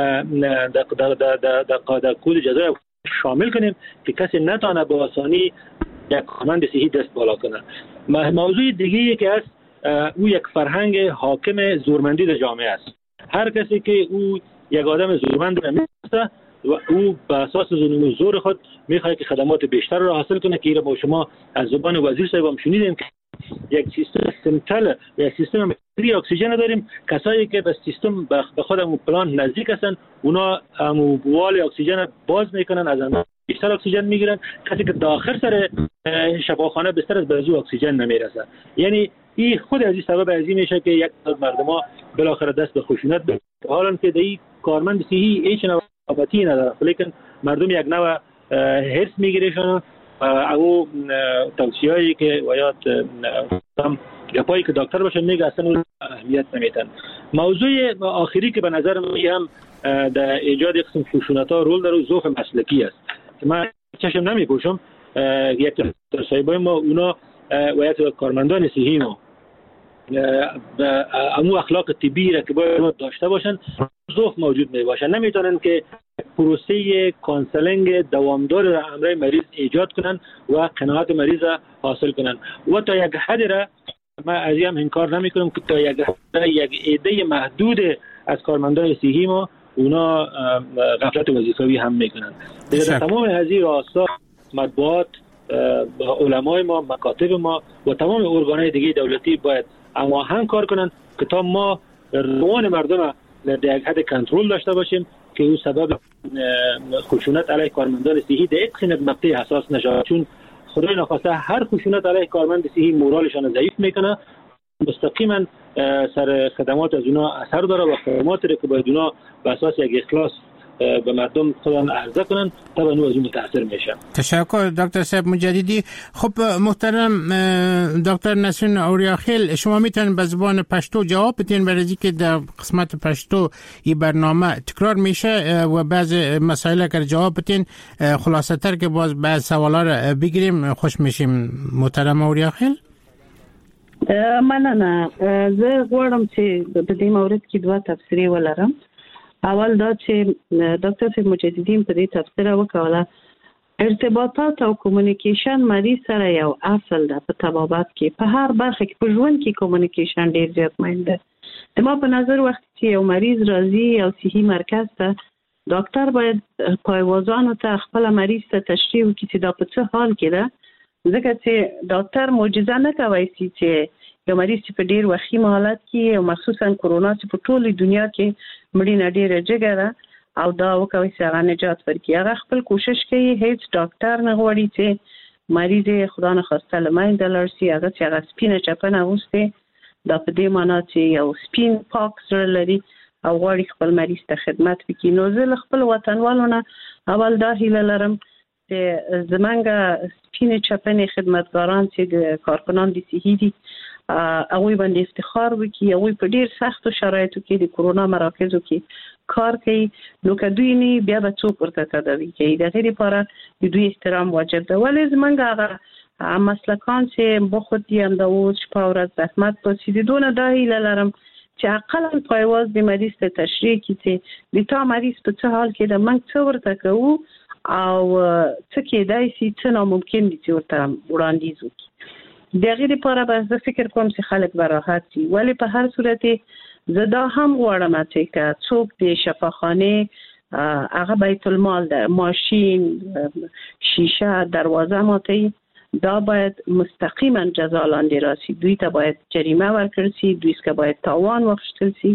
در در در در کد جزایی شامل کنیم که کسی نتونه با آسانی یک کارمند صحی دست بالا کنه. موضوع دیگه که است او یک فرهنگ حاکم زورمندی در جامعه است. هر کسی که او یک آدم زورمند را می‌شناسه و او به اساس ظلم و زور خود می‌خواد که خدمات بیشتر را حاصل کنه که با شما از زبان وزیر صاحب هم شنیدیم که یک سیستم سنترال و یک سیستم ملی اکسیژن داریم. کسایی که به سیستم به خودمون پلان نزدیک هستن اونا اموال اکسیژن باز میکنن، از اون بیشتر اکسیژن میگیرن. کسی که داخل سر شفاخانه بستر از بازو اکسیژن نمیرسه. یعنی این خود از این سبب از این میشه که یک مردم بالاخره دست به خشونت بگیرن، حالا که دی کارمند صحی هیچ نوع رقابتی نداره، لیکن مردم یک نوع حرص میگیرشون او توصیه‌ای که وایات گپایی که دکتر باشن میگه اصلا اهمیت نمیدن. موضوع آخری که به نظر من هم در ایجاد یک قسم خشونت‌ها رول داره ضعف مسلکی است که من چشم نمیپوشم. یک صاحبای ما اونا وایات کارمندان صحی ما امو اخلاق طبی را که باید داشته باشن ضعف موجود می باشن، نمیتونن که پروسه کانسلینگ دوامدار را امرای مریض ایجاد کنن و قناعت مریض را حاصل کنن و تا یک حد را ما از این هم انکار نمی کنم که تا یک یک عده محدود از کارمندان صحی ما اونا غفلت وظیفوی هم میکنند. در تمام هذه راستا مطبوعات، علمای ما، مکاتب ما و تمام ارگانهای دیگه دولتی باید هماهنگ کار کنند که تا ما روان مردم در یک حد کنترل داشته باشیم که او سبب خشونت علیه کارمندان صحی در یک مقطع حساس نشه، چون خدای نخواسته هر خشونت علیه کارمند صحی مورالشان ضعیف میکنه، مستقیما سر خدمات از اونا اثر داره و خدماتی که باید اونا به اساس یک اخلاص به مردم خودن عرضه کنن طبعا او از اون متاثر میشن. تشکر دکتر صاحب مجددی. خب محترم دکتر نسرین اوریاخیل، شما میتونید به زبان پشتو جواب بدین برای اینکه در قسمت پشتو این برنامه تکرار میشه و بعض مسائل اگر جواب بدین خلاصه تر که باز بعض سوالا رو بگیریم خوش میشیم. محترم اوریاخیل. مننه. زه غواړم چې په دې مورد کې دوه تفسیري ولرم. اول دا چې ډاکټر صاحب مجددین په دې تفسیر وکړه ارتباطات او کومونیکیشن مریض سره یو اصل ده په طبابت کې، په هر برخه کې په ژوند کې کومونیکیشن ډیر زیات مهم ده. ما په نظر وخت چې یو مریض راځي او صحي مرکز ته، ډاکټر باید پایوازانو ته خپل مریض ته تشریح وکړي چې دا په څه حال کې ده، ځکه چې ډاکټر معجزه نه کوي چې یو مریض چې په ډیر وخی حالت کې او مخصوصا کرونا چې په ټوله دنیا کې مړینه ډیره جګه ده او دا وکوي چې هغه نجات ورکړي. هغه خپل کوشش کوي، هیڅ ډاکټر نه غواړي چې مریض خدا نه خواسته لمنځه لاړ شي، هغه چې هغه سپینه چپنه اغوستي دا په دې معنی چې یو سپین پاک زړه لري او غواړي خپل مریض ته خدمت وکړي. نو زه خپل وطنوالو نه اول دا هیله لرم چې زمونږ سپینه چپنه خدمتګاران چې د کارکنان دي صحي دي هغوی باندې افتخار وکړي، هغوی په ډیر سختو شرایطو کې د کرونا مراکزو کې کار کوي، نو که دوی نه بیا به څوک ورته تداوي کوي. د هغې لپاره د دوی احترام واجب ده. ولې زمونږ هغه مسلکان چې بخود دي همدا اوس شپه ورځ زحمت باسي، د دونه دا هیله لرم چې اقلا پایواز د مریض ته تشریح کړي چې د تا مریض په څه حال کې ده، موږ څه ورته کوو او څه کېدای شي، څه ناممکن دي چې ورته وړاندیز وکړي. د هغې لپاره به زه فکر کوم چې خلک به راحت شي. ولې په هر صورت زه دا هم غواړم چې که څوک د شفاخانه هغه بیت المال ده، ماشین، شیشه، دروازه ماتوي، دا باید مستقیما جزا لاندې راسي. دوی ته باید جریمه ورکړل شي، دوی څخه باید تاوان واخیستل شي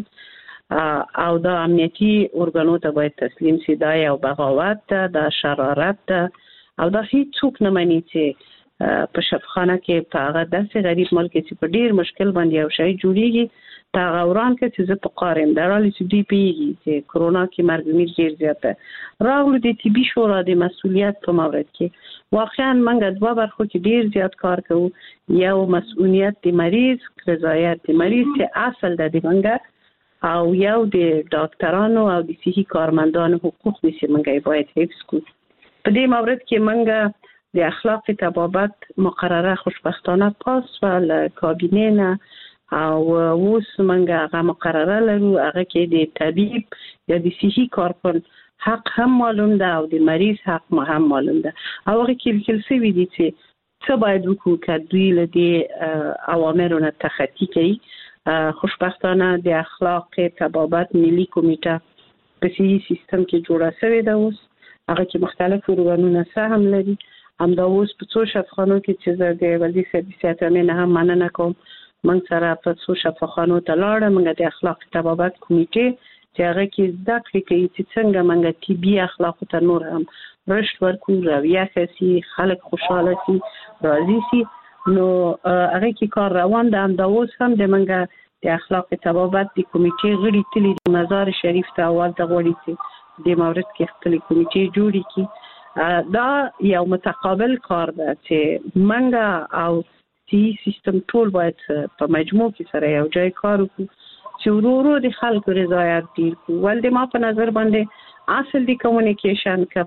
او دا امنیتي ارګانو ته باید تسلیم شي. دا یو بغاوت ده، دا شرارت ده او دا هیڅ څوک نه مني چې په شفاخانه کې په هغه داسې غریب ملک چې په ډیر مشکل باندې یو شی جوړیږي تا غوران کې چې زه په قارم درالي چې دی پیږي چې کرونا کې مرګ میر ډیر زیاته راغلو. د طبي شورا د مسؤلیت په مورد کې واقعا موږ دوه برخو کې ډیر زیات کار کوو. یو مسؤلیت د مریض، رضایت د مریض چې اصل د موږ، او یو د ډاکټرانو او د صحي کارمندانو حقوق چې موږ باید حفظ کړو. په دې مورد کې موږ د اخلاق طبابت مقرره خوشبختانه پاس و له کابینه نه او اوس موږ هغه مقرره لرو، هغه کې د طبيب یا د صحي کارکن حق هم معلوم ده او د مریض حق هم معلوم ده او هغه کې لیکل شوي دي چې څه باید وکړو که دوی له دې اوامرو نه تخطي کوي. خوشبختانه د اخلاق طبابت ملي کمیټه په صحي سیستم کې جوړه شوې ده. اوس هغه کې مختلف ارګانونه سهم لري. همدا اوس په څو شفاخانو کې چې زه د ولدي صحت نه هم مننه کوم، موږ سره په څو شفاخانو ته لاړم، موږ د اخلاق طبابت کمیټې چې هغه کې زده کړې کوي چې څنګه موږ طبي اخلاقو ته نور هم رشد ورکړو، رویه ښه شي، خلک خوشحاله شي، راضي شي. نو هغه کې کار روان ده. همدا اوس هم د موږ د اخلاق طبابت د کمیټې غړي تللي دي مزار شریف ته، اول ته غواړي چې د مورد کې خپلې کمیټې جوړې کړي. دا یو متقابل کار ده چې منګه او سی سیستم ټول باید په مجموع کې سره یو ځای کار وکړو چې ورو ورو د خلکو رضایت ډیر کړو. ول د ما په نظر باندې اصل د کمیونیکیشن که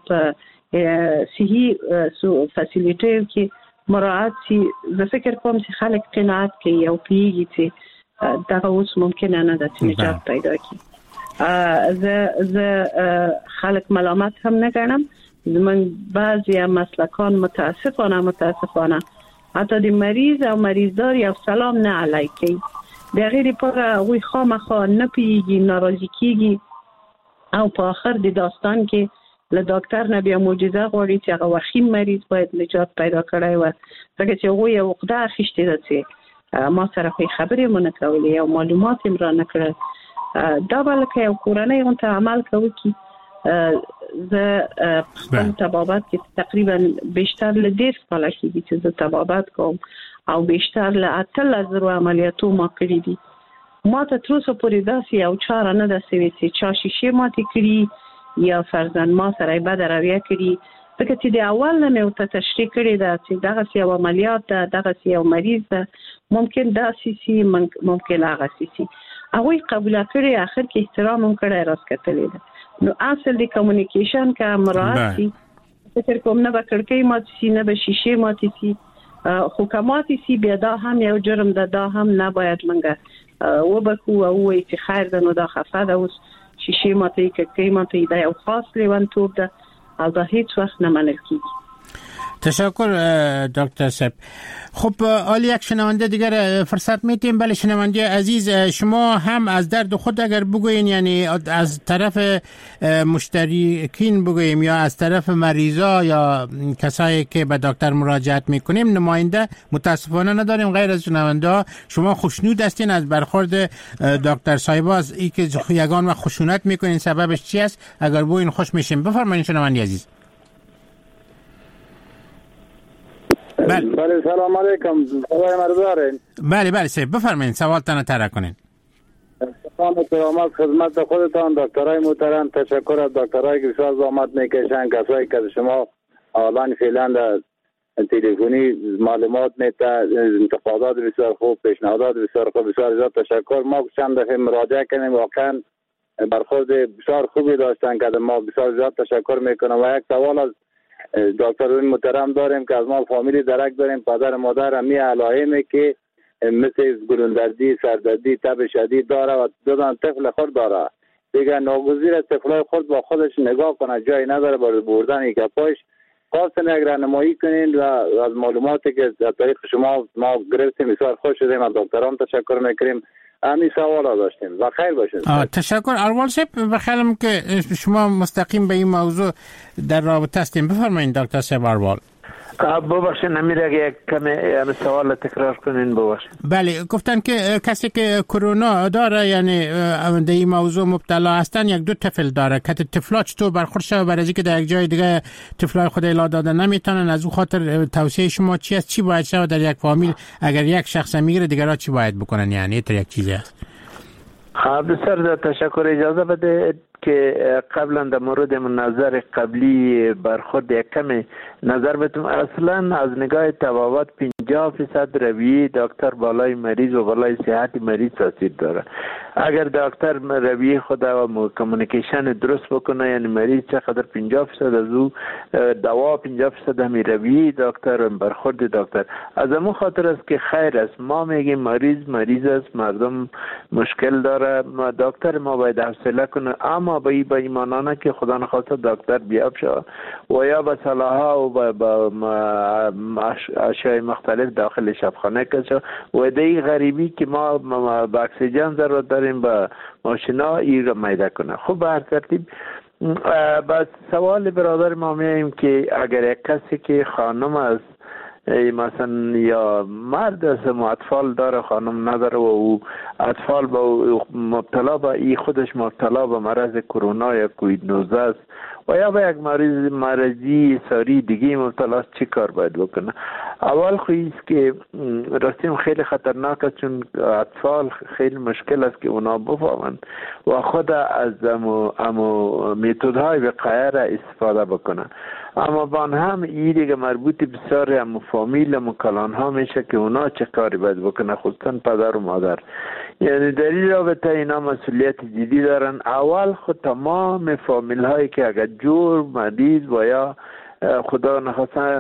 په صحي فسیلیټیو کې مراعات شي، زه فکر کوم چې خلک قناعت کوي او پیږي چې دغه اوس ممکنه نه ده چې نجات پیدا کړي. زه زه خلک ملامت هم نه ګڼم. زمون بعضی مسلکان متاسفانه متاسفانه حتی د مریض او مریضدار یو سلام نه علیکی د غیر پر وی خامخا نه پیږي ناراضي کیږي او په آخر د داستان کې له ډاکټر نه بیا معجزه غواړي چې هغه وخیم مریض باید نجات پیدا کړی و ځکه چې هغه یو عقده اخیستې ده چې ما سره خو خبرې مونږ کولې او معلومات یې را نه کړل دا بلکې یو کورنۍ غونډه عمل کوي چې زه خپل طبابت کې تقریبا بیشتر له ډېر کاله کېږي چې زه طبابت کوم او بیشتر له اتلس زرو عملیاتو ما کړي دي ما ته تر اوسه پورې داسې یو چاره نه ده سوې چې چا شیشې ماتې کړي یا فرضاً ما سره یې بده رویه کړي ځکه چې د اول نه مې ورته تشریح کړې ده چې دغسې یو عملیات ده دغسې یو مریض ده ممکن داسې سي ممکن هغسې سي هغوی قبوله کړې اخر کې احترام هم کړی راست کتلې ده نو اصل د کمیونیکیشن که مراعات شي فکر کوم نه به کړکۍ ماتې سي نه به شیشې ماتې سي خو که ماتې سي بیا دا هم یو جرم ده دا هم نباید موږ وبکو او ووایو چې خیر ده نو دا خفه ده اوس شیشې ماتې کړکۍ ماتې دا یو خاص لیونتوب ده او دا هیچ وقت نه منل کیږي. تشکر دکتر صاحب. خب عالی، یک شنونده دیگر فرصت میتیم. بله شنونده عزیز، شما هم از درد خود اگر بگوین، یعنی از طرف مشترکین بگوییم یا از طرف مریضا یا کسایی که به دکتر مراجعت میکنیم نماینده متاسفانه نداریم غیر از شنونده ها. شما خوشنود هستین از برخورد دکتر صاحبا، از این که یگان و خشونت میکنین سببش چی است؟ اگر بگوین خوش میشیم. بفرمایید شنونده عزیز. بله بله سلام علیکم. آقای مرزارین. بله بله سه بفرمایید سوالتان طرح کنین. سلام و کرامت خدمت خودتان دکترای محترم. تشکر از دکترای که بسیار زحمت میکشن، کسایی که شما الان فعلا در تلفنی معلومات میده، انتقادات بسیار خوب، پیشنهادات بسیار خوب، بسیار زیاد تشکر. ما چند دفعه مراجعه کردیم، واقعا برخورد بسیار خوبی داشتن که ما بسیار زیاد تشکر میکنم. و یک سوال از دکتر محترم داریم که از ما فامیلی درک داریم، پدر مادر همی علائمی که مثل گلوندردی، سردردی، تب شدید داره و دو تا طفل خود داره. دیگه ناگزیر از طفلای خود با خودش نگاه کنه، جایی نداره برای بردن یک پاش. خواستن یک راهنمایی کنین و از معلوماتی که از طریق شما ما گرفتیم بسیار خوش شدیم. از دکتران تشکر میکنیم. همین سوالا داشتیم. و خیر باشید. تشکر. اروال صاحب بخیرم که شما مستقیم به این موضوع در رابطه هستیم. بفرمایید دکتر صاحب اروال. ببخشید نمیره اگه یک کمی سوال تکرار کنین ببخشید. بله گفتن که کسی که کرونا داره یعنی در این موضوع مبتلا هستن یک دو طفل داره که طفلا چطور برخورد شده برای اینکه در یک جای دیگه طفلای خود الا داده نمیتونن. از اون خاطر توصیه شما چی است؟ چی باید شود در یک فامیل اگر یک شخص میگیره دیگرها چی باید بکنن؟ یعنی این یک چیزی است. بسیار تشکر. اجازه بده که قبلا در مورد نظر قبلی برخورد یک کمی نظر بدم. اصلا از نگاه طبابت پنجاه فیصد رویه دکتر بالای مریض و بالای صحت مریض تاثیر داره. اگر دکتر رویه خود و کمیونیکیشن درست بکنه، یعنی مریض چقدر پنجاه فیصد از او دوا، پنجاه فیصد همی رویه دکتر، برخورد دکتر. از امون خاطر است که خیر است. ما میگیم مریض مریض است، مردم مشکل داره، ما دکتر ما باید حوصله کنه. اما با ای با ایمانانه که خدا نخواسته دکتر بیاب شد و یا به صلاحا و با اشیاء مختلف داخل شفاخانه کشه و دی غریبی که ما با اکسیژن ضرورت داریم با ماشینا ای را میده کنه. خب به هر ترتیب با سوال برادر ما میاییم که اگر یک کسی که خانم است مثلا یا مرد است و اطفال داره خانم نداره و او اطفال با مبتلا با ای خودش مبتلا به مرض کرونا یا کووید نوزده است و یا به یک مریض مرضی ساری دیگه مبتلا است، چی کار باید بکنه؟ اول خویی است که راستیم خیلی خطرناک است، چون اطفال خیلی مشکل است که اونا بفهمند و خود از امو, امو میتودهای وقایه را استفاده بکنن. اما بان هم این دیگه مربوط بسیار هم فامیل هم کلان ها میشه که اونا چه کاری باید بکنه، خصوصا پدر و مادر. یعنی در این رابطه اینا مسئولیت جدی دارن. اول خود تمام فامیل هایی که اگر جور مریض و یا خدا نخواسته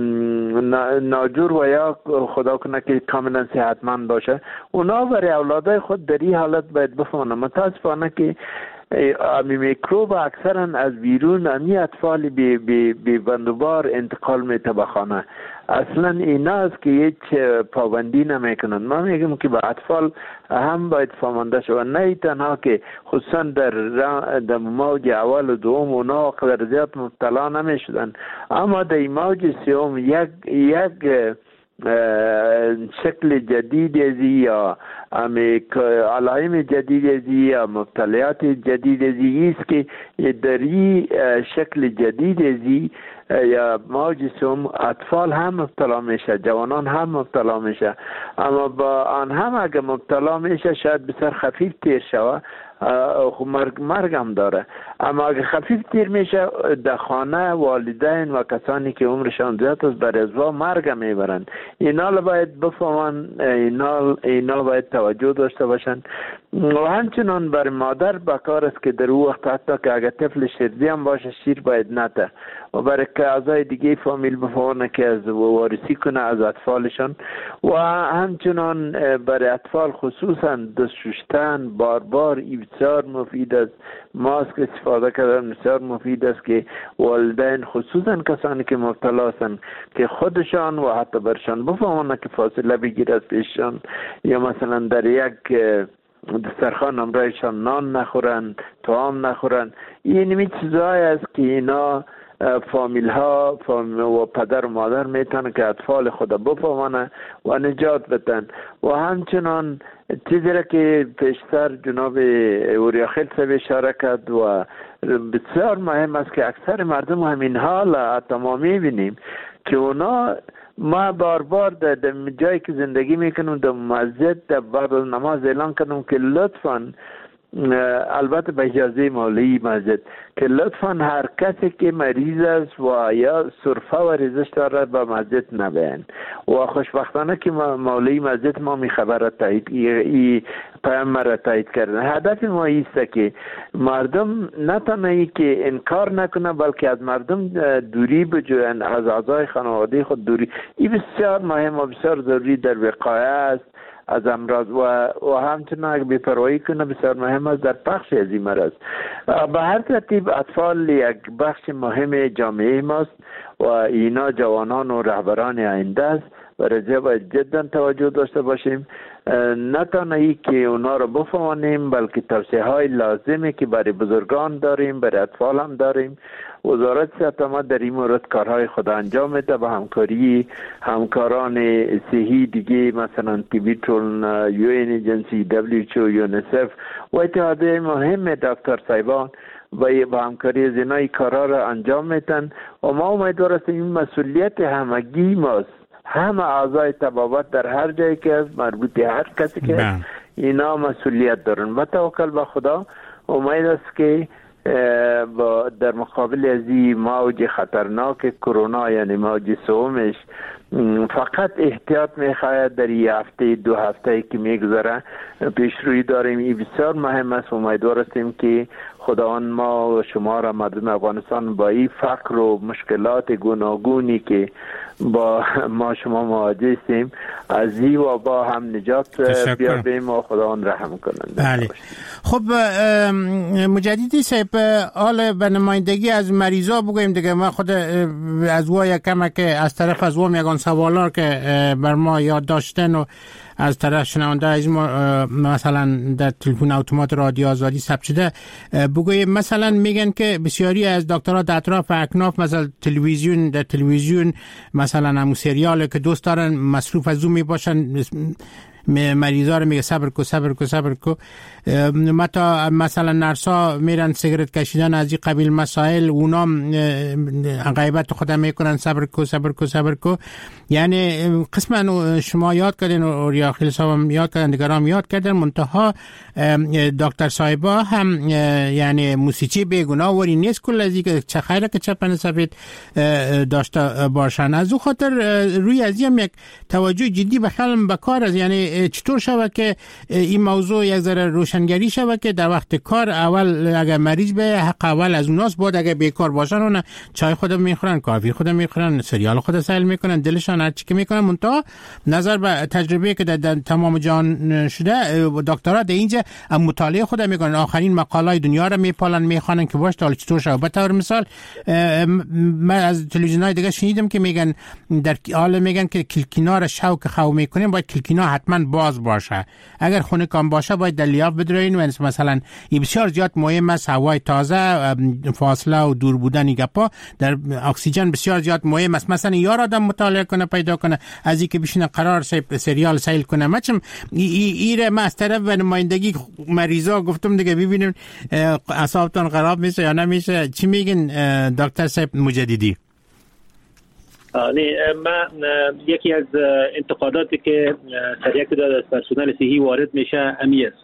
ناجور و یا خدا کنه که کاملا صحتمند باشه، اونا برای اولادای خود در این حالت باید بفهمن. متاسفانه که امی میکروب اکثرا از بیرون امی اطفال بی, بی, بی بندوبار انتقال میته به خانه. اصلا اینا است که هیچ پابندی نمیکنند. ما میگم که با اطفال هم باید فهمانده شود، نه تنها که خصوصا در در موج اول و دوم اونا قدر زیاد مبتلا نمیشدن، اما در موج سوم یک یک شکل جدید ازی یا علائم جدید ازی یا مبتلات جدید ازی است که در این شکل جدید ازی یا موج سوم اطفال هم مبتلا میشه، جوانان هم مبتلا میشه، اما با آن هم اگه مبتلا میشه شاید بسیار خفیف تیر شوه، مرگ مرگ هم داره، اما اگه خفیف تیر میشه در خانه والدین و کسانی که عمرشان زیاد است بر ازوا مرگ میبرند. اینا باید بفهمن، اینا اینا باید توجه داشته باشن. و همچنان بر مادر بکار است که در وقت حتی که اگه طفل شیردی هم باشه شیر باید نته و برای که اعضای دیگه فامیل بفهمن که از وارثی کنه از اطفالشان. و همچنان برای اطفال خصوصا دست شستن بار بار بسیار مفید است، ماسک استفاده کردن بسیار مفید است که والدین خصوصا کسانی که مبتلا هستند که خودشان و حتی برشان بفهمن که فاصله بگیرد از پیششان، یا مثلا در یک دسترخوان همراهشان نان نخورن، طعام نخورن. این می چیزایی است که اینا فامیل ها فامیل و پدر و مادر میتونن که اطفال خود بفهمن و نجات بدن. و همچنان چیزی را که پیشتر جناب اوریاخیل صاحب اشاره کرد و بسیار مهم است که اکثر مردم همین حال تمامی بینیم که اونا، ما بار بار در جایی که زندگی میکنم در مسجد در بعد نماز اعلان کنم که لطفاً، البته به اجازه مولوی مسجد، که لطفاً هر کسی که مریض است و یا سرفه و ریزش داره به مسجد نبین. و خوشبختانه که مولوی مسجد ما می خبر تایید ای پیام را تایید کردن. هدف ما ایست که مردم نه تنها که انکار نکنه بلکه از مردم دوری بجوین، از اعضای خانواده خود دوری. این بسیار مهم و بسیار ضروری در وقایع است از امراض و و همچنین اگه بی‌پروايی کنه بسیار مهم است در پخش از این مرض. به هر ترتیب اطفال یک بخش مهم جامعه ماست و اینا جوانان و رهبران آینده است و رجا باید جدا توجه داشته باشیم، نه تنها ای که اونا رو بفهمانیم بلکه توصیه های لازمی که برای بزرگان داریم برای اطفال هم داریم. وزارت صحت ما در این مورد کارهای خود انجام میده با همکاری همکاران صحی دیگه، مثلا تیبیتون، یو این ایجنسی، دبلیو اچ او، یونیسف و اتحادیه مهم دکتر صاحبان و با همکاری از اینای کارها را انجام میدن و ما امیدوار هستیم این مسئولیت همگی ماست، همه اعضای طبابت در هر جایی که از مربوط هر کسی که اینا مسئولیت دارن و توکل به خدا. امید است که با در مقابل از این موج خطرناک کرونا یعنی موج سومش فقط احتیاط میخواهد در این هفته دو هفته که میگذره پیشروی داریم. این بسیار مهم است. امیدوار هستیم که خداوند ما و شما را مردم افغانستان با این فقر و مشکلات گوناگونی که با ما شما مواجه هستیم از این وبا هم نجات بیابیم و خداوند رحم کنند. بله. خب مجددی صاحب، حال به نمایندگی از مریضا بگویم دیگه. ما خود از وا یکم که از طرف از وا میگن سوالا که بر ما یاد داشتن و از طرف شنونده از ما مثلا در تلفن اتومات رادیو آزادی ثبت شده بگویم، مثلا میگن که بسیاری از دکترها در اطراف اکناف مثلا تلویزیون در تلویزیون مثلا همون سریال که دوست دارن مصروف از اون میباشن، مریضا رو میگه صبر کو صبر کو صبر کو. متا مثلا نرسا میرن سیگرت کشیدن از این قبیل مسائل، اونا غیبت خودم میکنن صبر کو صبر کو صبر کو. یعنی قسما شما یاد کردین و ریاخیل صاحب یاد کردن، دیگران یاد کردن، منتها دکتر صاحبا هم یعنی موسیقی بیگناه وری نیست کل از اینکه چه خیره که چپن سفید داشته باشن. از او خاطر روی از این یک توجه جدی به خلم بکار است. یعنی که چطور شود که این موضوع یک ذره روشنگری شود که در وقت کار اول اگر مریض به حق اول از اوناست، بعد اگر بیکار باشن اون چای خود میخورن، کافی خود میخورن، سریال خود سیل میکنن، دلشان هر چی که میکنن. منتها نظر به تجربه که در تمام جهان شده، دکترها در اینجا مطالعه خود میکنن، آخرین مقالای دنیا رو میپالن میخوانن که باش تا چطور شود. به طور مثال من از تلویزیون‌های دیگه شنیدم که میگن در حال میگن که کلکینا رو شو که خو میکنیم باید کلکینا حتما باز باشه. اگر خونه کام باشه باید در لیاف بدرین و مثلا این بسیار زیاد مهم است. هوای تازه، فاصله و دور بودن گپا، در اکسیژن بسیار زیاد مهم است. مثلا یار آدم مطالعه کنه پیدا کنه از اینکه بشینه قرار سریال سیل کنه. مچم ایره ما از طرف و نمایندگی مریضا گفتم دیگه ببینیم اعصابتون خراب میشه یا نمیشه. چی میگن دکتر صاحب مجددی؟ نه، ما یکی از انتقاداتی که سر یک تعداد از پرسنل صحی وارد میشه امی است.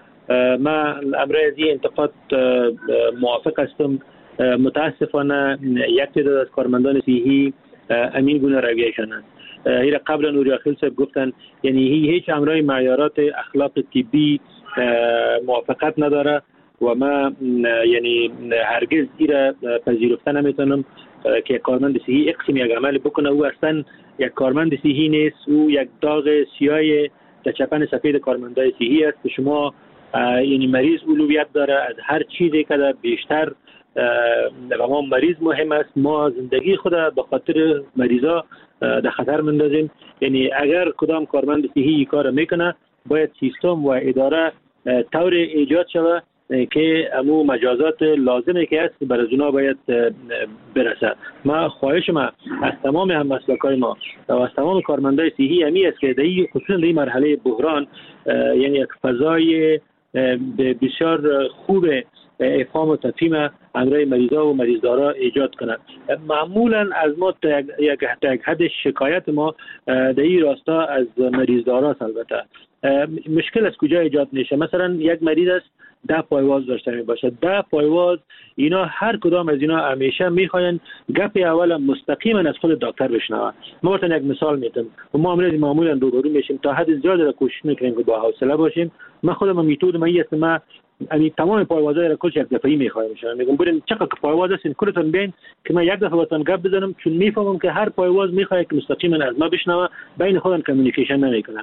ما امروز از این انتقاد موافق هستم. متاسفانه یک تعداد از کارمندان صحی امین گونه رویه‌شان است. هی قبلا نوری آخیل صاحب گفتن یعنی هی هیچ امرای معیارات اخلاق طبی موافقت نداره و ما یعنی هرگز ایره پذیرفته نمیتونم که کارمند صحی یک قسم یک عمل بکنه. او اصلا یک کارمند صحی نیست، او یک داغ سیاه در چپن سفید کارمندای صحی است. شما یعنی مریض اولویت داره از هر چیزی که در بیشتر و ما مریض مهم است. ما زندگی خود به خاطر مریضا در خطر مندازیم. یعنی اگر کدام کارمند صحی کار میکنه باید سیستم و اداره طور ایجاد شود که امو مجازات لازمه که است برای اونا باید برسه. ما خواهش ما از تمام هم مسلکای ما و از تمام کارمندای صحی همی است که در خصوصا در مرحله بحران یعنی یک فضای بسیار خوب افهام و تفهیم امرای مریضا و مریضدارا ایجاد کنند. معمولا از ما یک حد شکایت ما در این راستا از مریضدارا البته مشکل از کجا ایجاد میشه. مثلا یک مریض است ده پایواز داشته می باشه. ده پایواز اینا هر کدام از اینا همیشه میخواین گپ اول مستقیما از خود دکتر بشنوه. ما براتون یک مثال میتونم و ما امروز معمولا روبرو میشیم تا حد زیاد را کوشش میکنیم که با حوصله باشیم. من خودم میتود من است ما یعنی تمام پایوازهای را کلش یک دفعه‌ای میخوایم میشن. میگم برین چقدر پایواز هستین کلتون بین که من یک دفعه واسن گپ بزنم، چون میفهمم که هر پایواز میخواد که مستقیما از ما بشنوه، بین خودن کمیونیکیشن نمیکنن.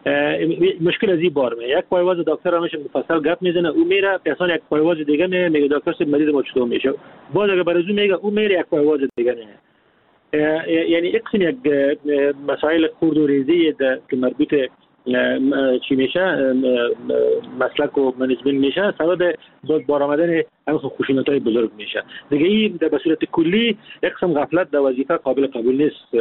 مشکل از این بار میاد. یک پایواز دکتر همش مفصل گپ میزنه، او میره اصلا یک پایواز دیگه میگه میگه دکتر صاحب مریض ما چطور میشه. باز اگه برازو میگه او میره یک پایواز دیگه نه. یعنی اقسم یک مسائل خرد و ریزی که مربوط چی میشه مسلک و منیجمنت میشه سبب بار آمدن همه خشونت‌های بزرگ میشه دیگه. این به صورت کلی یک قسم غفلت در وظیفه قابل قبول نیست.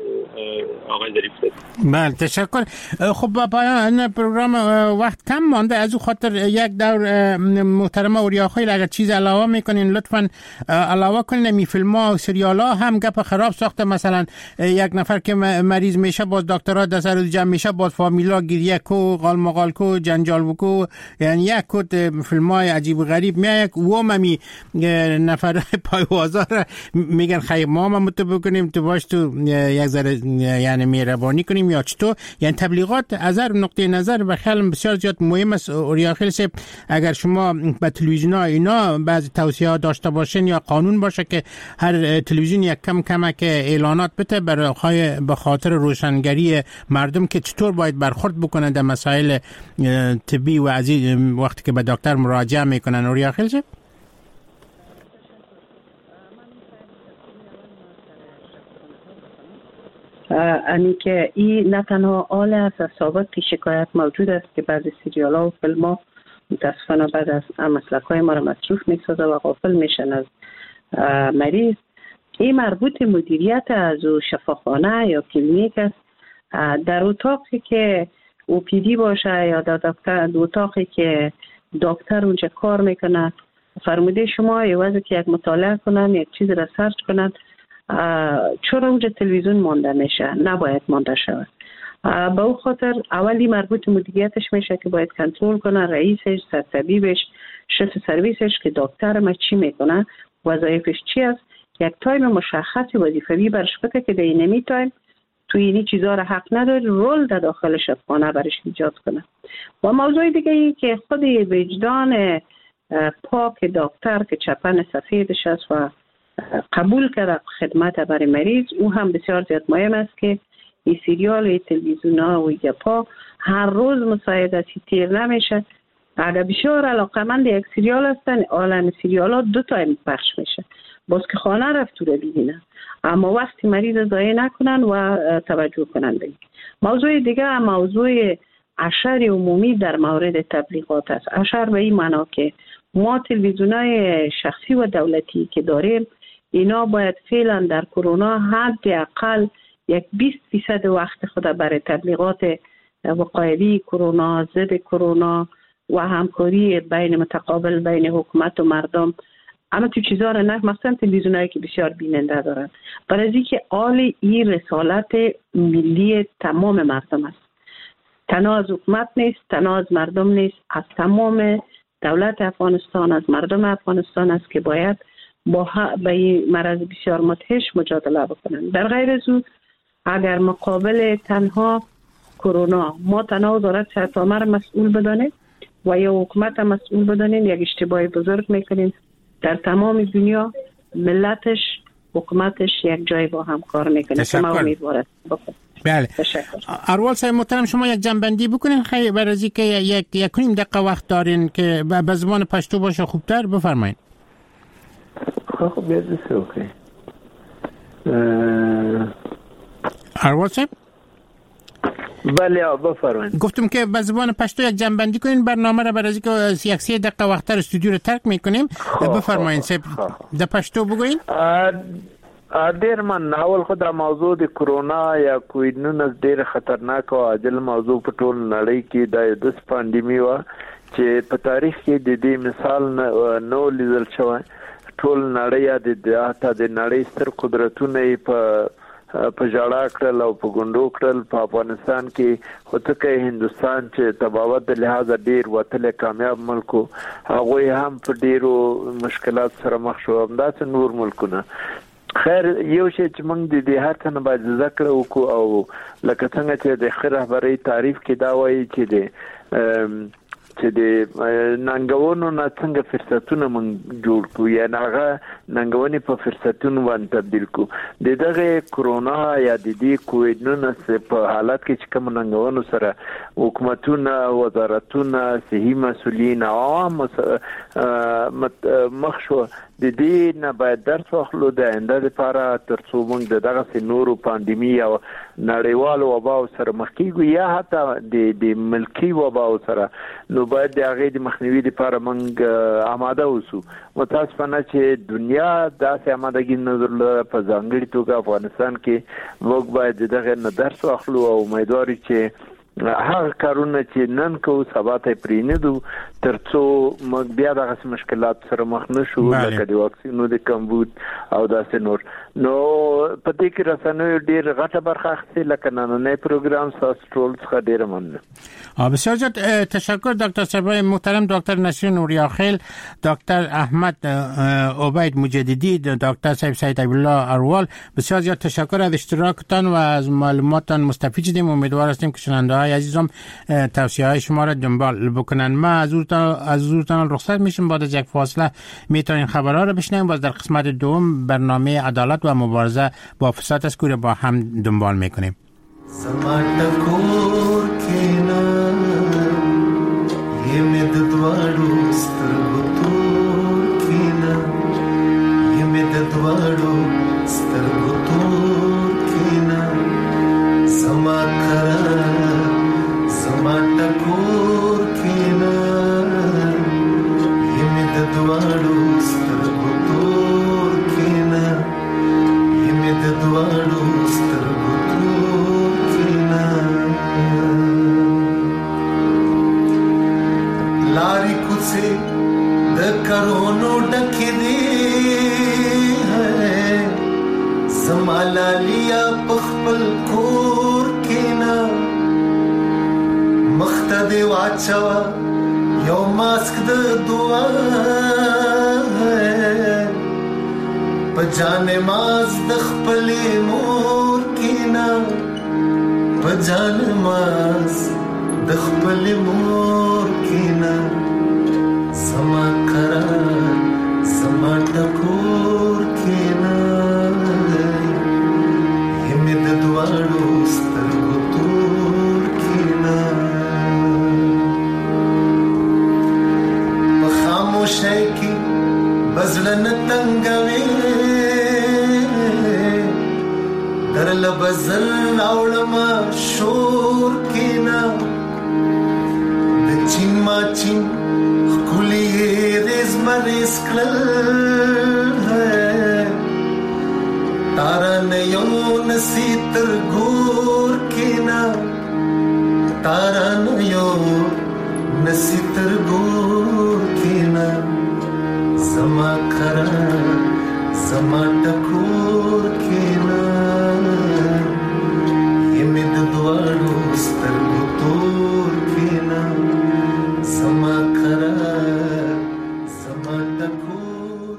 آقای ظریف صاحب بله تشکر. خب با پایان پروگرام وقت کم مانده، از او خاطر یک دور محترم اوریاخیل اگر چیز علاوه میکنین لطفاً علاوه کنین. می فیلم ها و سریال ها هم گپ خراب ساخته، مثلا یک نفر که مریض میشه باز دکترها در سر جمع میشه باز فامیلا گریه کو قال مقال کو جنجال بکو، یعنی یک کد فیلم های عجیب و غریب میاد و ممی نفر پایوازا را میگن خیر ما هم متو بکنیم تو باش تو یک ذره یعنی مهربانی کنیم یا چطور. یعنی تبلیغات از هر نقطه نظر به خیال بسیار زیاد مهم است. اوریاخیل صاحب اگر شما به تلویزیون ها اینا بعضی توصیه ها داشته باشین یا قانون باشه که هر تلویزیون یک کم کم که اعلانات بده برای به خاطر روشنگری مردم که چطور باید برخورد بکنن در مسائل طبی و از وقتی که به دکتر مراجعه میکنن. اوریاخیل صاحب اینی که این نه تنها آل است، از سابق شکایت موجود است که بعضی سریال ها و فیلم ها متاسفانه بعد از مسلک های ما را مصروف می سازه و غافل میشن از مریض. این مربوط مدیریت از شفاخانه یا کلینیک است. در اتاقی که او پی دی باشه یا در دکتر اتاقی که دکتر اونجا کار میکنه، فرموده شما عوض که یک مطالعه کنن یک چیز را سرچ کنن، چرا اونجا تلویزیون مانده میشه؟ نباید مانده شود. به او خاطر اولی مربوط مدیریتش میشه که باید کنترل کنه رئیسش، سرطبیبش، شف سرویسش که دکتر ما چی میکنه، وظایفش چی است، یک تایم مشخصی وظیفه‌ای برش بده که در این تایم تو این چیزا را حق نداره رول در داخل شبخانه برش ایجاد کنه. و موضوع دیگه ای که خود وجدان پاک دکتر که چپن سفیدش است و قبول کرده خدمت برای مریض، او هم بسیار زیاد مهم است که این سریال تلویزیون ها و گپا هر روز مساعدتی تیر نمیشه. اگر بسیار علاقمند یک سریال هستن، عالم سریال ها دو تا پخش میشه، باز که خانه رفت رو ببینن، اما وقتی مریض ضایع نکنن و توجه کنن به این. موضوع دیگه موضوع اشر عمومی در مورد تبلیغات است. اشر به این معنا که ما تلویزیونای شخصی و دولتی که داریم، اینا باید فعلا در کرونا حداقل یک بیست درصد وقت خود برای تبلیغات وقایوی کرونا، ضد کرونا و همکاری بین متقابل بین حکومت و مردم، اما تو چیزا را نه، مثلا تلویزیونایی که بسیار بیننده دارن، برای اینکه آل این رسالت ملی تمام مردم است، تنها از حکومت نیست، تنها از مردم نیست، از تمام دولت افغانستان، از مردم افغانستان است که باید با به این مرض بسیار مدهش مجادله بکنن. در غیر از او اگر مقابل تنها کرونا ما تنها وزارت صحت عامه را مسئول بدانیم و یا حکومت هم مسئول بدانیم، یک اشتباه بزرگ میکنیم. در تمام دنیا ملتش حکومتش یک جای با هم کار میکنه که ما امیدوارم بکنیم. بله. اروال صاحب محترم، شما یک جنبندی بکنین خیلی برای از اینکه یک یک نیم دقیقه وقت دارین که به زبان پشتو باشه خوبتر، بفرمایید. خب بیاد اوکی. اروال صاحب بله بفرمایید. گفتم که به زبان پشتو یک جنبندی کنین برنامه را، برای اینکه یک سی دقیقه وقت در استودیو رو ترک میکنیم. بفرمایید صاحب در پشتو بگوین. ډیر من اول خو دا موضوع د کرونا یا کووید ناینټین ډیر خطرناک او عاجل موضوع په ټول نړۍ کې د داس پاندیمي و چې په تاریخ کې د دې مثال نو لیدل شوی. ټول نړۍ د حتی د نړۍ ستر قدرتونه په په جاړه کړل او په ګوندو کړل. په افغانستان کې هوتکه هندستان چې تباوت د لحاظ ډیر وتل کامیاب ملک، هغه هم په ډیرو مشکلات سره مخ شو، همداسې نور ملکونه. خیر یو شی چې موږ د دې هر څه باید ذکر وکړو او لکه څنګه چې د خیر رهبری تعریف کې دا وایي چې د چې د ننګونو نه څنګه فرصتونه موږ جوړ کړو یا هغه ننګونې په فرصتونو باندې تبدیل کړو. د دغه کرونا یا د دې کووید ناینټین په حالت کې چې کوم ننګونو سره حکومتونه، وزارتونه، صحي مسؤلین، عوام مخ شو، د دې نه باید درس واخلو د آینده لپاره ترڅو موږ دغه نورو پاندیمي او نړیوالو وباو سره مخ کیږو یا حتی د د ملکی وباو سره، نو باید د هغه د مخنیوي لپاره موږ آماده اوسو. متاسفانه چې دنیا داسې آمادګي نه درلوده، په ځانګړي توګه افغانستان کې موږ باید دغه نه درس واخلو او امیدوار چې هغه کارونه چې نن کوو سبا ته پرېنیدو ترڅو موږ بیا دغه مشکلات سره مخ نشو، لکه د واکسینو د کمبود او داسې نور. نو په دې کې رسنیو ډېر غټه برخه اخیستې، لکه نننی پروګرام ستاسو ټول څخه ډېره مننه. بسیار زیاد تشکر دکتر صاحب محترم، دکتر نصیر نوریاخیل، دکتر احمد عبید مجددی، دکتر صاحب سید عبدالله اروال، بسیار زیاد تشکر از اشتراکتان و از معلوماتتان مستفید شدیم. امیدوار هستیم که شنونده عزیزم توصیه های شما را دنبال بکنن. ما از حضورتان رخصت میشیم، بعد از یک فاصله میتونین خبرها را بشنویم. باز در قسمت دوم برنامه عدالت و مبارزه با فساد است که با هم دنبال میکنیم. جان ماز د خپل مور کینا جان ماس د خپل مور کینا سما قرار سما ټکور کینا یم د دوړو سترګو تور کینا په خاموشۍ کې بزړه تنګوي در لبزل اولما شور کینا د چین ما چین خلی ریز مریز کلل ہے تارا نیو نسی تر گور کینا تارا نیو نسی تر گور کینا زما کرا زما ټکور کینا